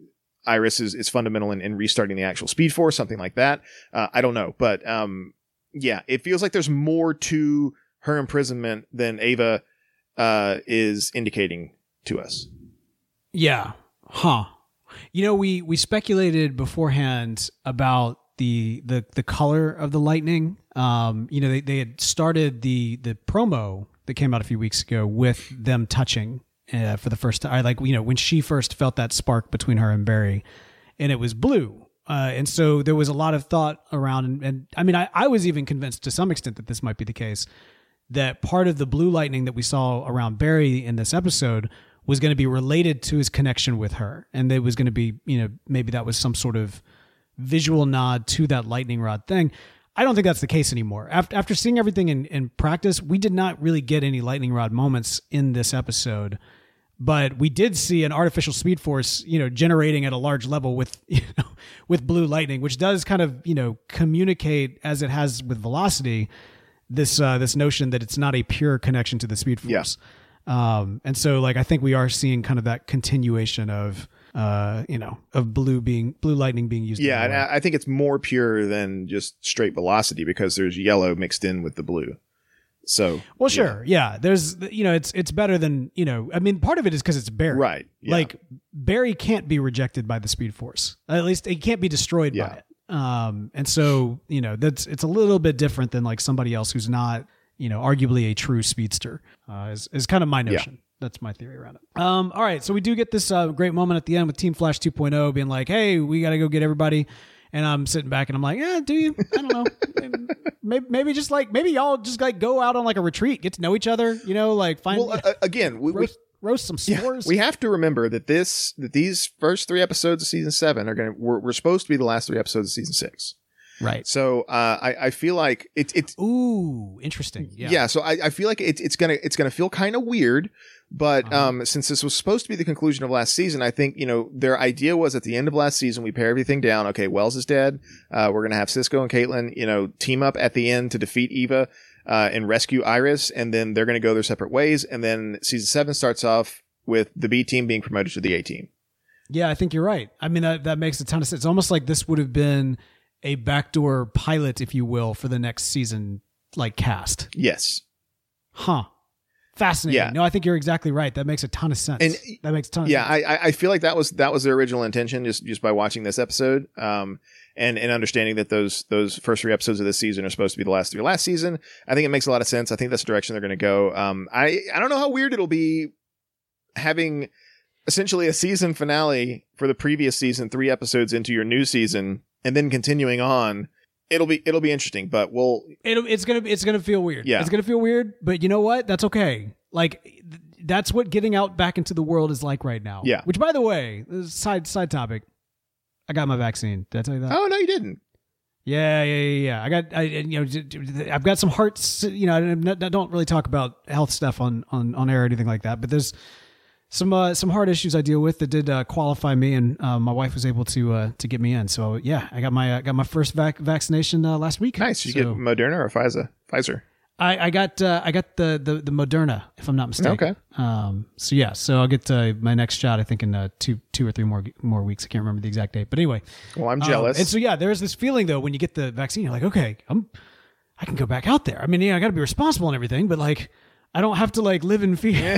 Iris is, is fundamental in, in restarting the actual Speed Force, something like that. Uh, I don't know. But um, yeah, it feels like there's more to her imprisonment than Ava uh, is indicating to us. Yeah. Huh. You know, we, we speculated beforehand about the, the, the color of the lightning. Um, you know, they, they had started the, the promo that came out a few weeks ago with them touching uh, for the first time. Like, you know, when she first felt that spark between her and Barry, and it was blue. Uh, and so there was a lot of thought around. And, and I mean, I, I was even convinced to some extent that this might be the case, that part of the blue lightning that we saw around Barry in this episode was going to be related to his connection with her. And it was going to be, you know, maybe that was some sort of visual nod to that lightning rod thing. I don't think that's the case anymore. After, after seeing everything in, in practice, we did not really get any lightning rod moments in this episode, but we did see an artificial Speed Force, you know, generating at a large level with, you know, with blue lightning, which does kind of, you know, communicate, as it has with Velocity, this, uh, this notion that it's not a pure connection to the Speed Force. Yeah. Um, and so like, I think we are seeing kind of that continuation of, uh, you know, of blue being, blue lightning being used. Yeah. And I think it's more pure than just straight Velocity because there's yellow mixed in with the blue. So, well, sure. Yeah. yeah. There's, you know, it's, it's better than, you know, I mean, part of it is because it's Barry. Right. Yeah. Like Barry can't be rejected by the Speed Force. At least he can't be destroyed yeah. by it. Um, and so, you know, that's, it's a little bit different than like somebody else who's not, you know, arguably a true speedster, uh, is, is kind of my notion. Yeah. That's my theory around it. Um, all right. So we do get this uh, great moment at the end with Team Flash two point oh being like, hey, we got to go get everybody. And I'm sitting back and I'm like, yeah, do you? I don't know. maybe, maybe just like, maybe y'all just like go out on like a retreat, get to know each other, you know, like find, well, uh, again, we, roast, we, roast some s'mores. Yeah, we have to remember that this, that these first three episodes of season seven are going to, we're, we're supposed to be the last three episodes of season six. Right. So, uh, I, I feel like it's, it's, ooh, interesting. Yeah. Yeah. So I, I feel like it's, it's going to, it's going to feel kind of weird, but, uh-huh. um, since this was supposed to be the conclusion of last season, I think, you know, their idea was at the end of last season, we pare everything down. Okay. Wells is dead. Uh, we're going to have Cisco and Caitlin, you know, team up at the end to defeat Eva, uh, and rescue Iris. And then they're going to go their separate ways. And then season seven starts off with the B team being promoted to the A team. Yeah. I think you're right. I mean, that, that makes a ton of sense. It's almost like this would have been a backdoor pilot, if you will, for the next season, like cast. Yes. Huh. Fascinating. Yeah. No, I think you're exactly right. That makes a ton of sense. And that makes a ton of yeah, sense. Yeah, I, I feel like that was that was their original intention, just just by watching this episode, um, and and understanding that those those first three episodes of this season are supposed to be the last three last season. I think it makes a lot of sense. I think that's the direction they're going to go. Um, I I don't know how weird it'll be having essentially a season finale for the previous season, three episodes into your new season, and then continuing on. It'll be it'll be interesting, but we'll it'll, it's gonna it's gonna feel weird. Yeah, it's gonna feel weird, but you know what? That's okay. Like th- that's what getting out back into the world is like right now. Yeah. Which, by the way, side side topic. I got my vaccine. Did I tell you that? Oh no, you didn't. Yeah, yeah, yeah, yeah. I got, I, you know, I've got some hearts. You know, I don't really talk about health stuff on on on air or anything like that, but there's some uh, some hard issues I deal with that did uh, qualify me, and uh, my wife was able to uh, to get me in. So yeah, I got my uh, got my first vac- vaccination uh, last week. Nice. You so, get Moderna or Pfizer? Pfizer. I, I got uh, I got the, the the Moderna, if I'm not mistaken. Okay. Um. So yeah. So I'll get uh, my next shot. I think in uh, two two or three more more weeks. I can't remember the exact date. But anyway. Well, I'm jealous. Um, and so yeah, there's this feeling though when you get the vaccine, you're like, okay, I'm I can go back out there. I mean, yeah, I got to be responsible and everything, but like, I don't have to like live in fear.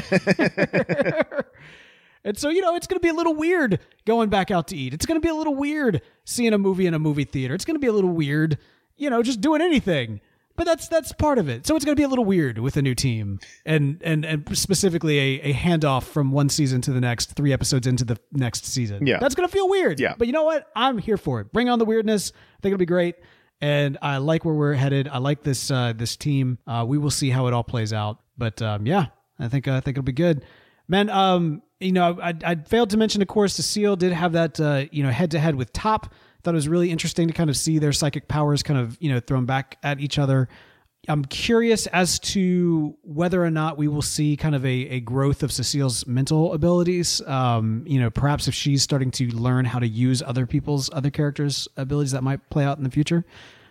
And so, you know, it's going to be a little weird going back out to eat. It's going to be a little weird seeing a movie in a movie theater. It's going to be a little weird, you know, just doing anything. But that's that's part of it. So it's going to be a little weird with a new team and and, and specifically a, a handoff from one season to the next, three episodes into the next season. Yeah. That's going to feel weird. Yeah. But you know what? I'm here for it. Bring on the weirdness. I think it'll be great. And I like where we're headed. I like this uh, this team. Uh, we will see how it all plays out. But um, yeah, I think uh, I think it'll be good. Man, um, you know, I, I failed to mention, of course, Cecile did have that, uh, you know, head to head with Top. Thought it was really interesting to kind of see their psychic powers kind of, you know, thrown back at each other. I'm curious as to whether or not we will see kind of a, a growth of Cecile's mental abilities. Um, you know, perhaps if she's starting to learn how to use other people's, other characters' abilities, that might play out in the future.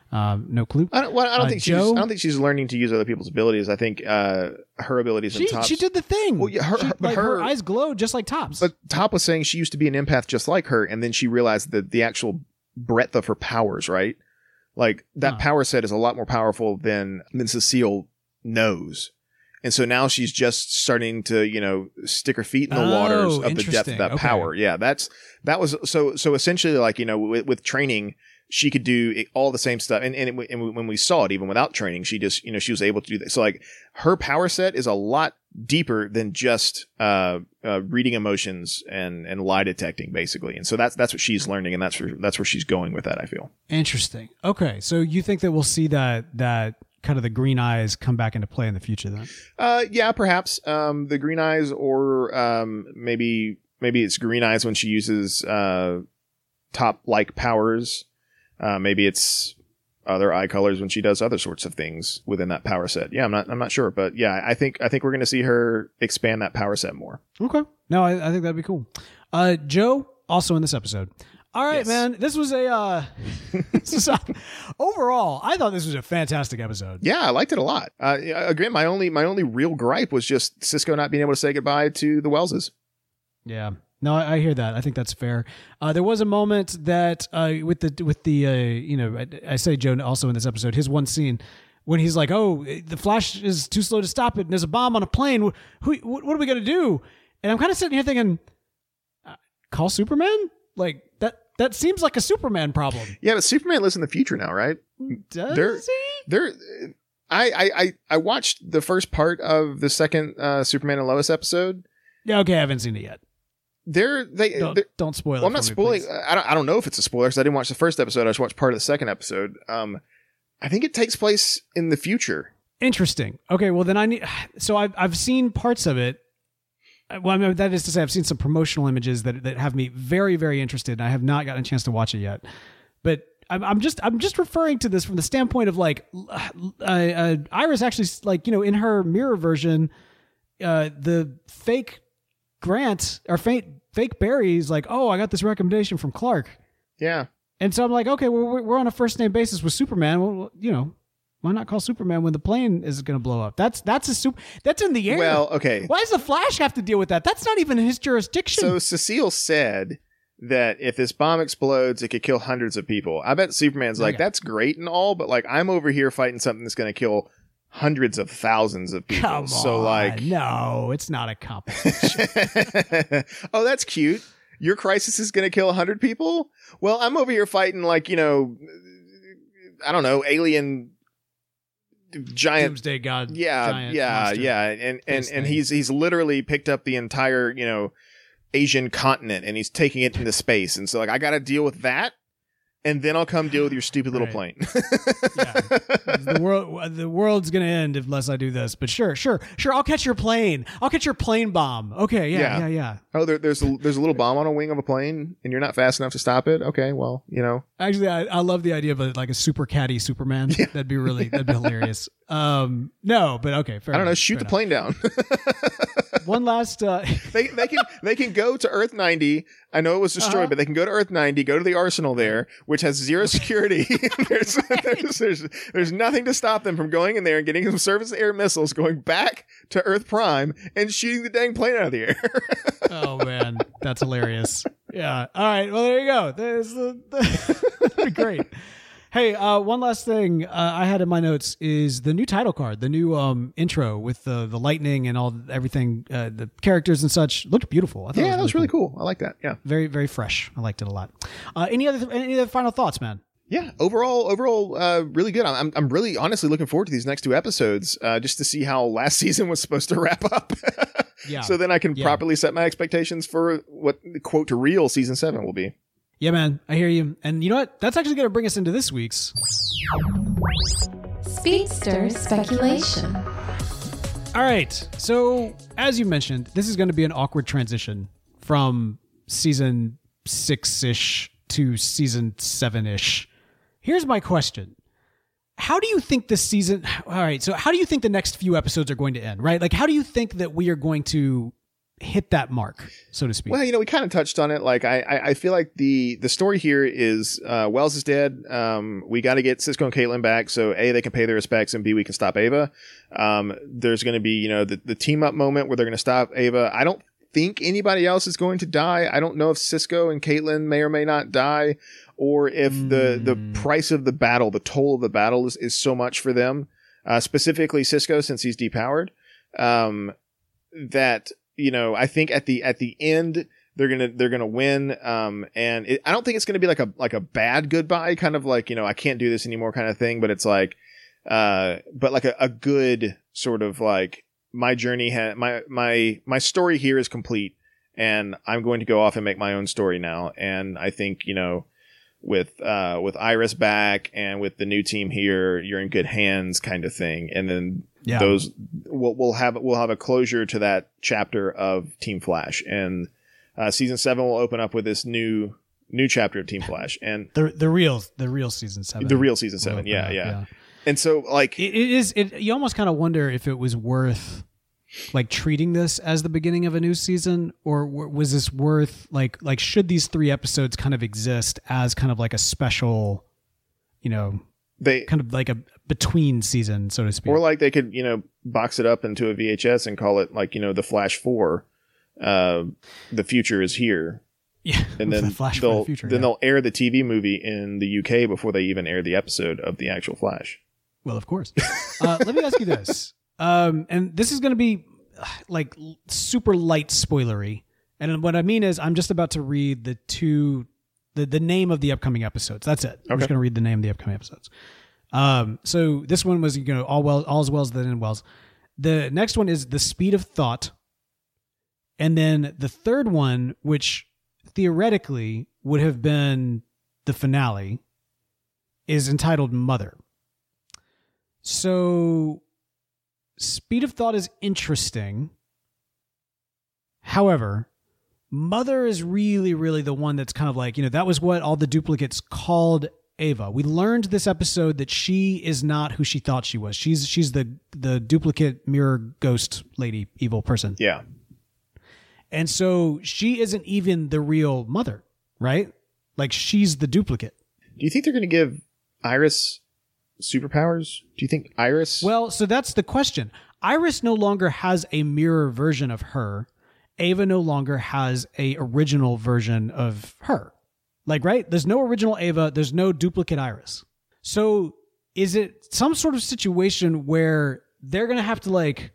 Uh, no clue. I don't, well, I don't Uh, think she's. Joe? I don't think she's learning to use other people's abilities. I think uh, her abilities She, and Top's. she did the thing. Well, yeah, her- She- her- but like, her, her- eyes glowed just like Top's. But Top was saying she used to be an empath just like her, and then she realized that the actual breadth of her powers, right? Like that Huh. power set is a lot more powerful than than Cecile knows. And so now she's just starting to, you know, stick her feet in the Oh, waters of the depth interesting. of that Okay. power. Yeah, that's that was so so essentially like, you know, with, with training, she could do it- all the same stuff. And and, it, and when we saw it, even without training, she just, you know, she was able to do that. So like her power set is a lot deeper than just uh, uh, reading emotions and and lie detecting, basically. And so that's that's what she's learning, and that's where, that's where she's going with that, I feel. Interesting. Okay, so you think that we'll see that that kind of the green eyes come back into play in the future then? Uh, yeah, perhaps um, the green eyes, or um, maybe maybe it's green eyes when she uses uh, top like powers. Uh, maybe it's other eye colors when she does other sorts of things within that power set. Yeah, I'm not I'm not sure, but yeah, I think I think we're going to see her expand that power set more. Okay. No, I, I think that'd be cool. Uh, Joe, also in this episode. All right, Yes. man. This was a uh, this is a- overall. I thought this was a fantastic episode. Yeah, I liked it a lot. Uh, again, my only my only real gripe was just Cisco not being able to say goodbye to the Welleses. Yeah. No, I, I hear that. I think that's fair. Uh, there was a moment that uh, with the with the uh, you know I, I say Joe also in this episode, his one scene when he's like, "Oh, the Flash is too slow to stop it, and there's a bomb on a plane. Who, what, what are we gonna do?" And I'm kind of sitting here thinking, uh, "Call Superman? Like that? That seems like a Superman problem." Yeah, but Superman lives in the future now, right? Does There- he? There, I, I I I watched the first part of the second uh, Superman and Lois episode. Yeah. Okay, I haven't seen it yet. They're they. Don't, they're, don't spoil well, it. I'm not for me, spoiling. please. I don't. I don't know if it's a spoiler because I didn't watch the first episode. I just watched part of the second episode. Um, I think it takes place in the future. Interesting. Okay, well then I need. So I've I've seen parts of it. Well, I mean, that is to say, I've seen some promotional images that that have me very very interested. And I have not gotten a chance to watch it yet, but I'm I'm just I'm just referring to this from the standpoint of like, uh, uh, Iris actually like you know in her mirror version, uh, the fake Grant or fake fake Barry's like, oh, I got this recommendation from Clark. Yeah. And so I'm like, okay, well, we're we're on a first name basis with Superman. Well, you know, why not call Superman when the plane is going to blow up? That's that's a super. That's in the air. Well, okay. Why does the Flash have to deal with that? That's not even in his jurisdiction. So Cecile said that if this bomb explodes, it could kill hundreds of people. I bet Superman's like, Okay. that's great and all, but like, I'm over here fighting something that's going to kill hundreds of thousands of people. Come so on. like, no, it's not a competition. oh, that's cute. Your crisis is going to kill one hundred people? Well, I'm over here fighting like, you know, I don't know, alien giant. Doomsday God. Yeah, giant yeah, monster. yeah. And and face and thing. he's he's literally picked up the entire, you know, Asian continent and he's taking it into space. And so like I got to deal with that. And then I'll come deal with your stupid little Right. plane. Yeah. the world, the world's gonna end unless I do this. But sure, sure, sure. I'll catch your plane. I'll catch your plane bomb. Okay, yeah, Yeah. yeah, yeah. Oh, there, there's a, there's a little bomb on a wing of a plane, and you're not fast enough to stop it. Okay, well, you know, Actually, I, I love the idea of a, like a super caddy Superman. That'd be really that'd be hilarious. Um, no, but okay, fair I don't know, enough, shoot fair the plane down. enough. One last. Uh, they they can they can go to Earth ninety. I know it was destroyed, Uh-huh. but they can go to Earth ninety, go to the arsenal there, which has zero security. there's, there's there's there's nothing to stop them from going in there and getting some surface air missiles, going back to Earth Prime and shooting the dang plane out of the air. oh man, that's hilarious. Yeah. All right. Well, there you go. There's the, that'd be great. Hey, uh, one last thing uh, I had in my notes is the new title card, the new um, intro with the the lightning and all everything, uh, the characters and such looked beautiful. I thought it yeah, that was really cool. I like that. Yeah. Very very fresh. I liked it a lot. Uh, any other any other final thoughts, man? Yeah, overall, overall, uh, really good. I'm, I'm really honestly looking forward to these next two episodes, uh, just to see how last season was supposed to wrap up. Yeah. So then I can Yeah. properly set my expectations for what quote real season seven will be. Yeah, man, I hear you. And you know what? That's actually going to bring us into this week's. Speedster speculation. All right. So, as you mentioned, this is going to be an awkward transition from season six ish to season seven ish. Here's my question. How do you think this season, all right, so how do you think the next few episodes are going to end, right? Like, how do you think that we are going to hit that mark, so to speak. Well, you know, we kind of touched on it. Like, I, I, I feel like the the story here is uh, Wells is dead. Um, we got to get Sisko and Caitlin back, so A, they can pay their respects, and B, we can stop Ava. Um, there's going to be, you know, the, the team up moment where they're going to stop Ava. I don't think anybody else is going to die. I don't know if Sisko and Caitlin may or may not die, or if mm. the the price of the battle, the toll of the battle, is, is so much for them. Uh, specifically Sisko, since he's depowered. Um, that. You know, I think at the at the end they're gonna they're gonna win, um, and it, I don't think it's gonna be like a like a bad goodbye, kind of like, you know, I can't do this anymore kind of thing. But it's like, uh, but like a, a good sort of like, my journey ha- my my my story here is complete, and I'm going to go off and make my own story now. And I think, you know, with uh with Iris back and with the new team here, you're in good hands, kind of thing. And then. Yeah. Those we'll, we'll have we'll have a closure to that chapter of Team Flash, and uh, season seven will open up with this new new chapter of Team Flash, and the the real the real season seven, the real season seven, yeah, yeah, yeah. And so, like, it, it is. It you almost kind of wonder if it was worth like treating this as the beginning of a new season, or w- was this worth like like should these three episodes kind of exist as kind of like a special, you know. They kind of like a between season, so to speak. Or like they could, you know, box it up into a V H S and call it like, you know, the Flash four. Uh, the future is here. Yeah. And then the Flash they'll, for the future, then yeah. they'll air the T V movie in the U K before they even air the episode of the actual Flash. Well, of course. uh, let me ask you this. Um, and this is going to be like super light spoilery. And what I mean is I'm just about to read the two The, the name of the upcoming episodes. That's it. I'm okay. just going to read the name of the upcoming episodes. Um, so this one was, you know, all well, all's wells that end wells. The next one is The Speed of Thought. And then the third one, which theoretically would have been the finale, is entitled Mother. So Speed of Thought is interesting. However, Mother is really, really the one that's kind of like, you know, that was what all the duplicates called Ava. We learned this episode that she is not who she thought she was. She's she's the the duplicate mirror ghost lady, evil person. Yeah. And so she isn't even the real Mother, right? Like, she's the duplicate. Do you think they're going to give Iris superpowers? Do you think Iris... Well, so that's the question. Iris no longer has a mirror version of her. Ava no longer has a original version of her. Like, right? There's no original Ava. There's no duplicate Iris. So is it some sort of situation where they're going to have to, like,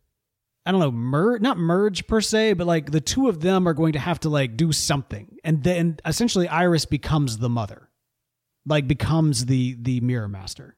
I don't know, merge, not merge per se, but like the two of them are going to have to like do something. And then essentially Iris becomes the mother, like becomes the, the mirror master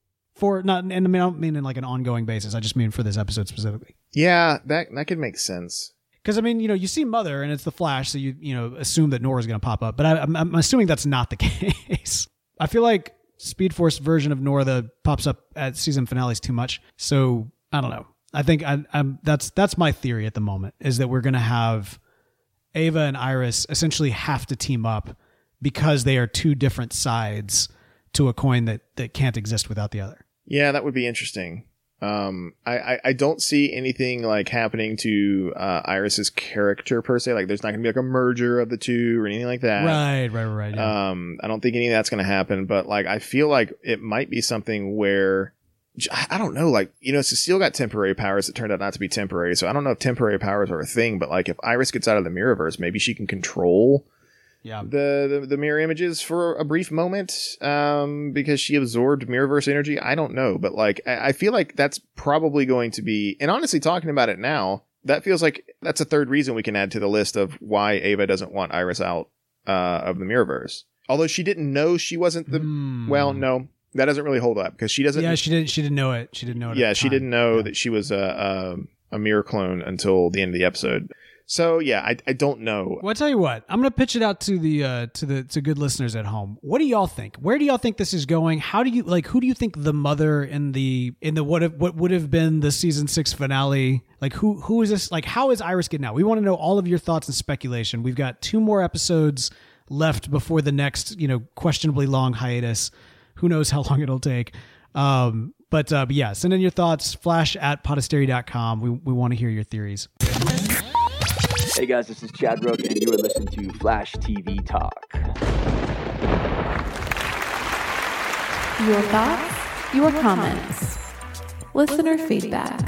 for not, and I mean, I don't mean in like an ongoing basis. I just mean for this episode specifically. Yeah, that, that could make sense. Cause I mean, you know, you see Mother and it's the Flash. So you, you know, assume that Nora's going to pop up, but I, I'm, I'm assuming that's not the case. I feel like Speed Force version of Nora that pops up at season finale is too much. So I don't know. I think I, I'm, that's that's my theory at the moment, is that we're going to have Ava and Iris essentially have to team up because they are two different sides to a coin that, that can't exist without the other. Yeah, that would be interesting. Um, I, I, I don't see anything like happening to uh, Iris's character per se. Like, there's not going to be like a merger of the two or anything like that. Right, right, right. Yeah. Um, I don't think any of that's going to happen. But like, I feel like it might be something where. I don't know, like, you know, Cecile got temporary powers that turned out not to be temporary, so I don't know if temporary powers are a thing, but like if Iris gets out of the Mirrorverse, maybe she can control yeah. the, the, the mirror images for a brief moment, um, because she absorbed Mirrorverse energy. I don't know, but like, I, I feel like that's probably going to be, and honestly, talking about it now, that feels like that's a third reason we can add to the list of why Ava doesn't want Iris out uh, of the Mirrorverse. Although she didn't know she wasn't the, mm. well, no. That doesn't really hold up because she doesn't. Yeah, she didn't. She didn't know it. She didn't know it. Yeah, at the she time. didn't know yeah. that she was a, a a mirror clone until the end of the episode. So yeah, I I don't know. Well, I tell you what, I'm gonna pitch it out to the uh, to the to good listeners at home. What do y'all think? Where do y'all think this is going? How do you like? Who do you think the mother in the in the what have, what would have been the season six finale? Like who who is this? Like how is Iris getting out? We want to know all of your thoughts and speculation. We've got two more episodes left before the next, you know, questionably long hiatus. Who knows how long it'll take. Um, but, uh, but yeah, send in your thoughts, flash at podastery dot com. We, we want to hear your theories. Hey guys, this is Chad Rook, and you are listening to Flash T V Talk. Your thoughts, your comments, listener feedback.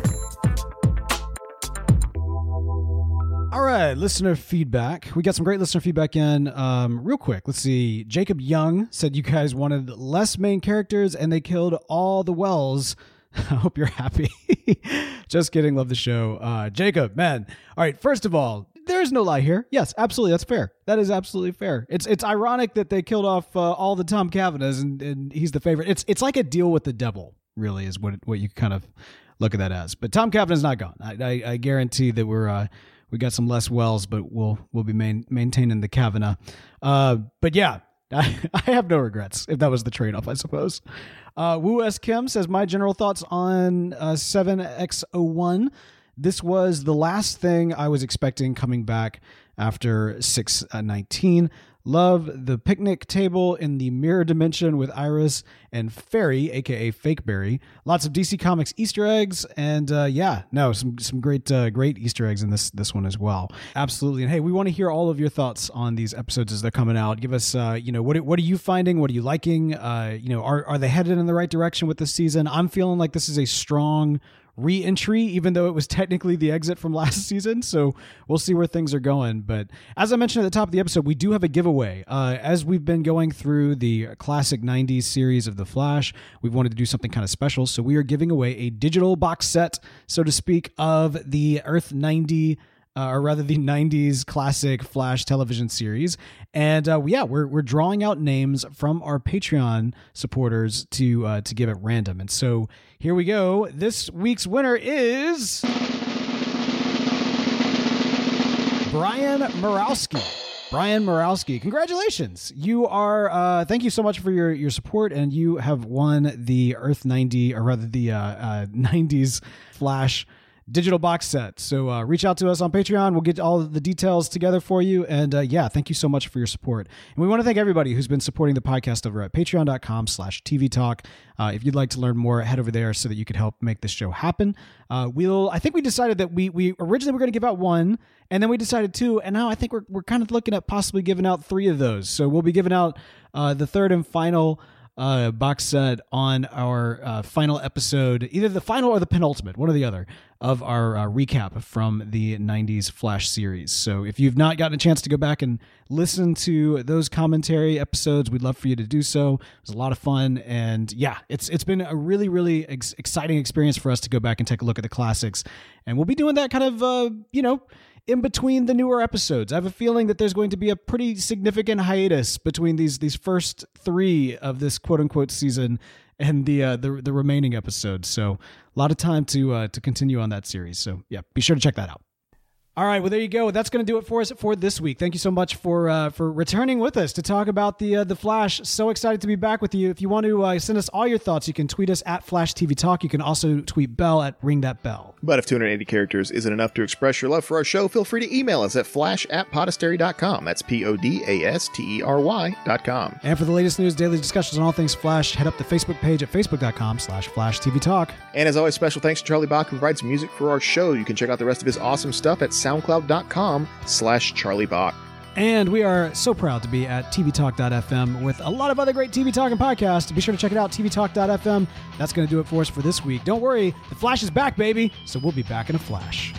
All right, listener feedback. We got some great listener feedback in. Um, real quick, let's see. Jacob Young said you guys wanted less main characters and they killed all the Wells. I hope you're happy. Just kidding. Love the show. Uh, Jacob, man. All right, first of all, there's no lie here. Yes, absolutely. That's fair. That is absolutely fair. It's it's ironic that they killed off uh, all the Tom Cavanaghs and, and he's the favorite. It's it's like a deal with the devil, really, is what what you kind of look at that as. But Tom Cavanaugh's not gone. I, I, I guarantee that we're uh, we got some less Wells, but we'll we'll be main, maintaining the Kavanaugh. Uh, but yeah, I, I have no regrets if that was the trade-off, I suppose. Uh, Wu S. Kim says, my general thoughts on uh, seven X oh one. This was the last thing I was expecting coming back after six nineteen. Love the picnic table in the mirror dimension with Iris and Fairy, aka Fake Berry. Lots of D C Comics Easter eggs, and uh, yeah, no, some some great uh, great Easter eggs in this this one as well. Absolutely. And hey, we want to hear all of your thoughts on these episodes as they're coming out. Give us, uh, you know, what what are you finding? What are you liking? Uh, you know, are are they headed in the right direction with this season? I'm feeling like this is a strong re-entry, even though it was technically the exit from last season. So we'll see where things are going. But as I mentioned at the top of the episode, we do have a giveaway. Uh, as we've been going through the classic nineties series of The Flash, we've wanted to do something kind of special. So we are giving away a digital box set, so to speak, of the Earth ninety Uh, or rather the nineties classic Flash television series. And uh, yeah, we're we're drawing out names from our Patreon supporters to uh, to give it random. And so here we go. This week's winner is Brian Morawski. Brian Morawski, congratulations. You are, uh, thank you so much for your, your support, and you have won the Earth ninety, or rather the uh, uh, nineties Flash digital box set. So uh, reach out to us on Patreon. We'll get all the details together for you. And uh, yeah, thank you so much for your support. And we want to thank everybody who's been supporting the podcast over at patreon.com slash TV Talk. Uh, if you'd like to learn more, head over there so that you could help make this show happen. Uh, we'll, I think we decided that we, we originally were going to give out one, and then we decided two. And now I think we're, we're kind of looking at possibly giving out three of those. So we'll be giving out uh, the third and final Uh, box set on our uh, final episode, either the final or the penultimate, one or the other, of our uh, recap from the nineties Flash series. So if you've not gotten a chance to go back and listen to those commentary episodes, we'd love for you to do so. It was a lot of fun, and yeah, it's it's been a really, really ex- exciting experience for us to go back and take a look at the classics, and we'll be doing that kind of, uh, you know, in between the newer episodes. I have a feeling that there's going to be a pretty significant hiatus between these these first three of this quote unquote season and the uh, the the remaining episodes. So a lot of time to uh, to continue on that series. So yeah, be sure to check that out. All right, well, there you go. That's going to do it for us for this week. Thank you so much for uh, for returning with us to talk about the uh, the Flash. So excited to be back with you. If you want to uh, send us all your thoughts, you can tweet us at Flash T V Talk. You can also tweet Bell at Ring That Bell. But if two hundred eighty characters isn't enough to express your love for our show, feel free to email us at flash at podastery dot com. That's P O D A S T E R Y dot com. And for the latest news, daily discussions on all things Flash, head up the Facebook page at facebook.com slash Flash TV Talk. And as always, special thanks to Charlie Bach, who provides music for our show. You can check out the rest of his awesome stuff at soundcloud.com slash Charlie Bach. And we are so proud to be at T V Talk dot F M with a lot of other great T V Talking podcasts. Be sure to check it out, T V Talk dot F M. That's going to do it for us for this week. Don't worry, the Flash is back, baby. So we'll be back in a flash.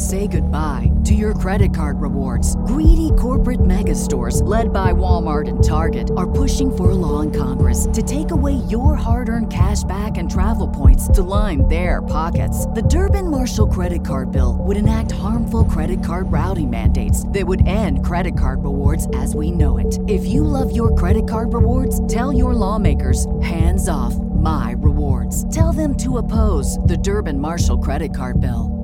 say goodbye to your credit card rewards. Greedy corporate mega stores, led by Walmart and Target, are pushing for a law in Congress to take away your hard-earned cash back and travel points to line their pockets. The Durbin-Marshall credit card bill would enact harmful credit card routing mandates that would end credit card rewards as we know it. If you love your credit card rewards, tell your lawmakers, hands off my rewards. Tell them to oppose the Durbin-Marshall credit card bill.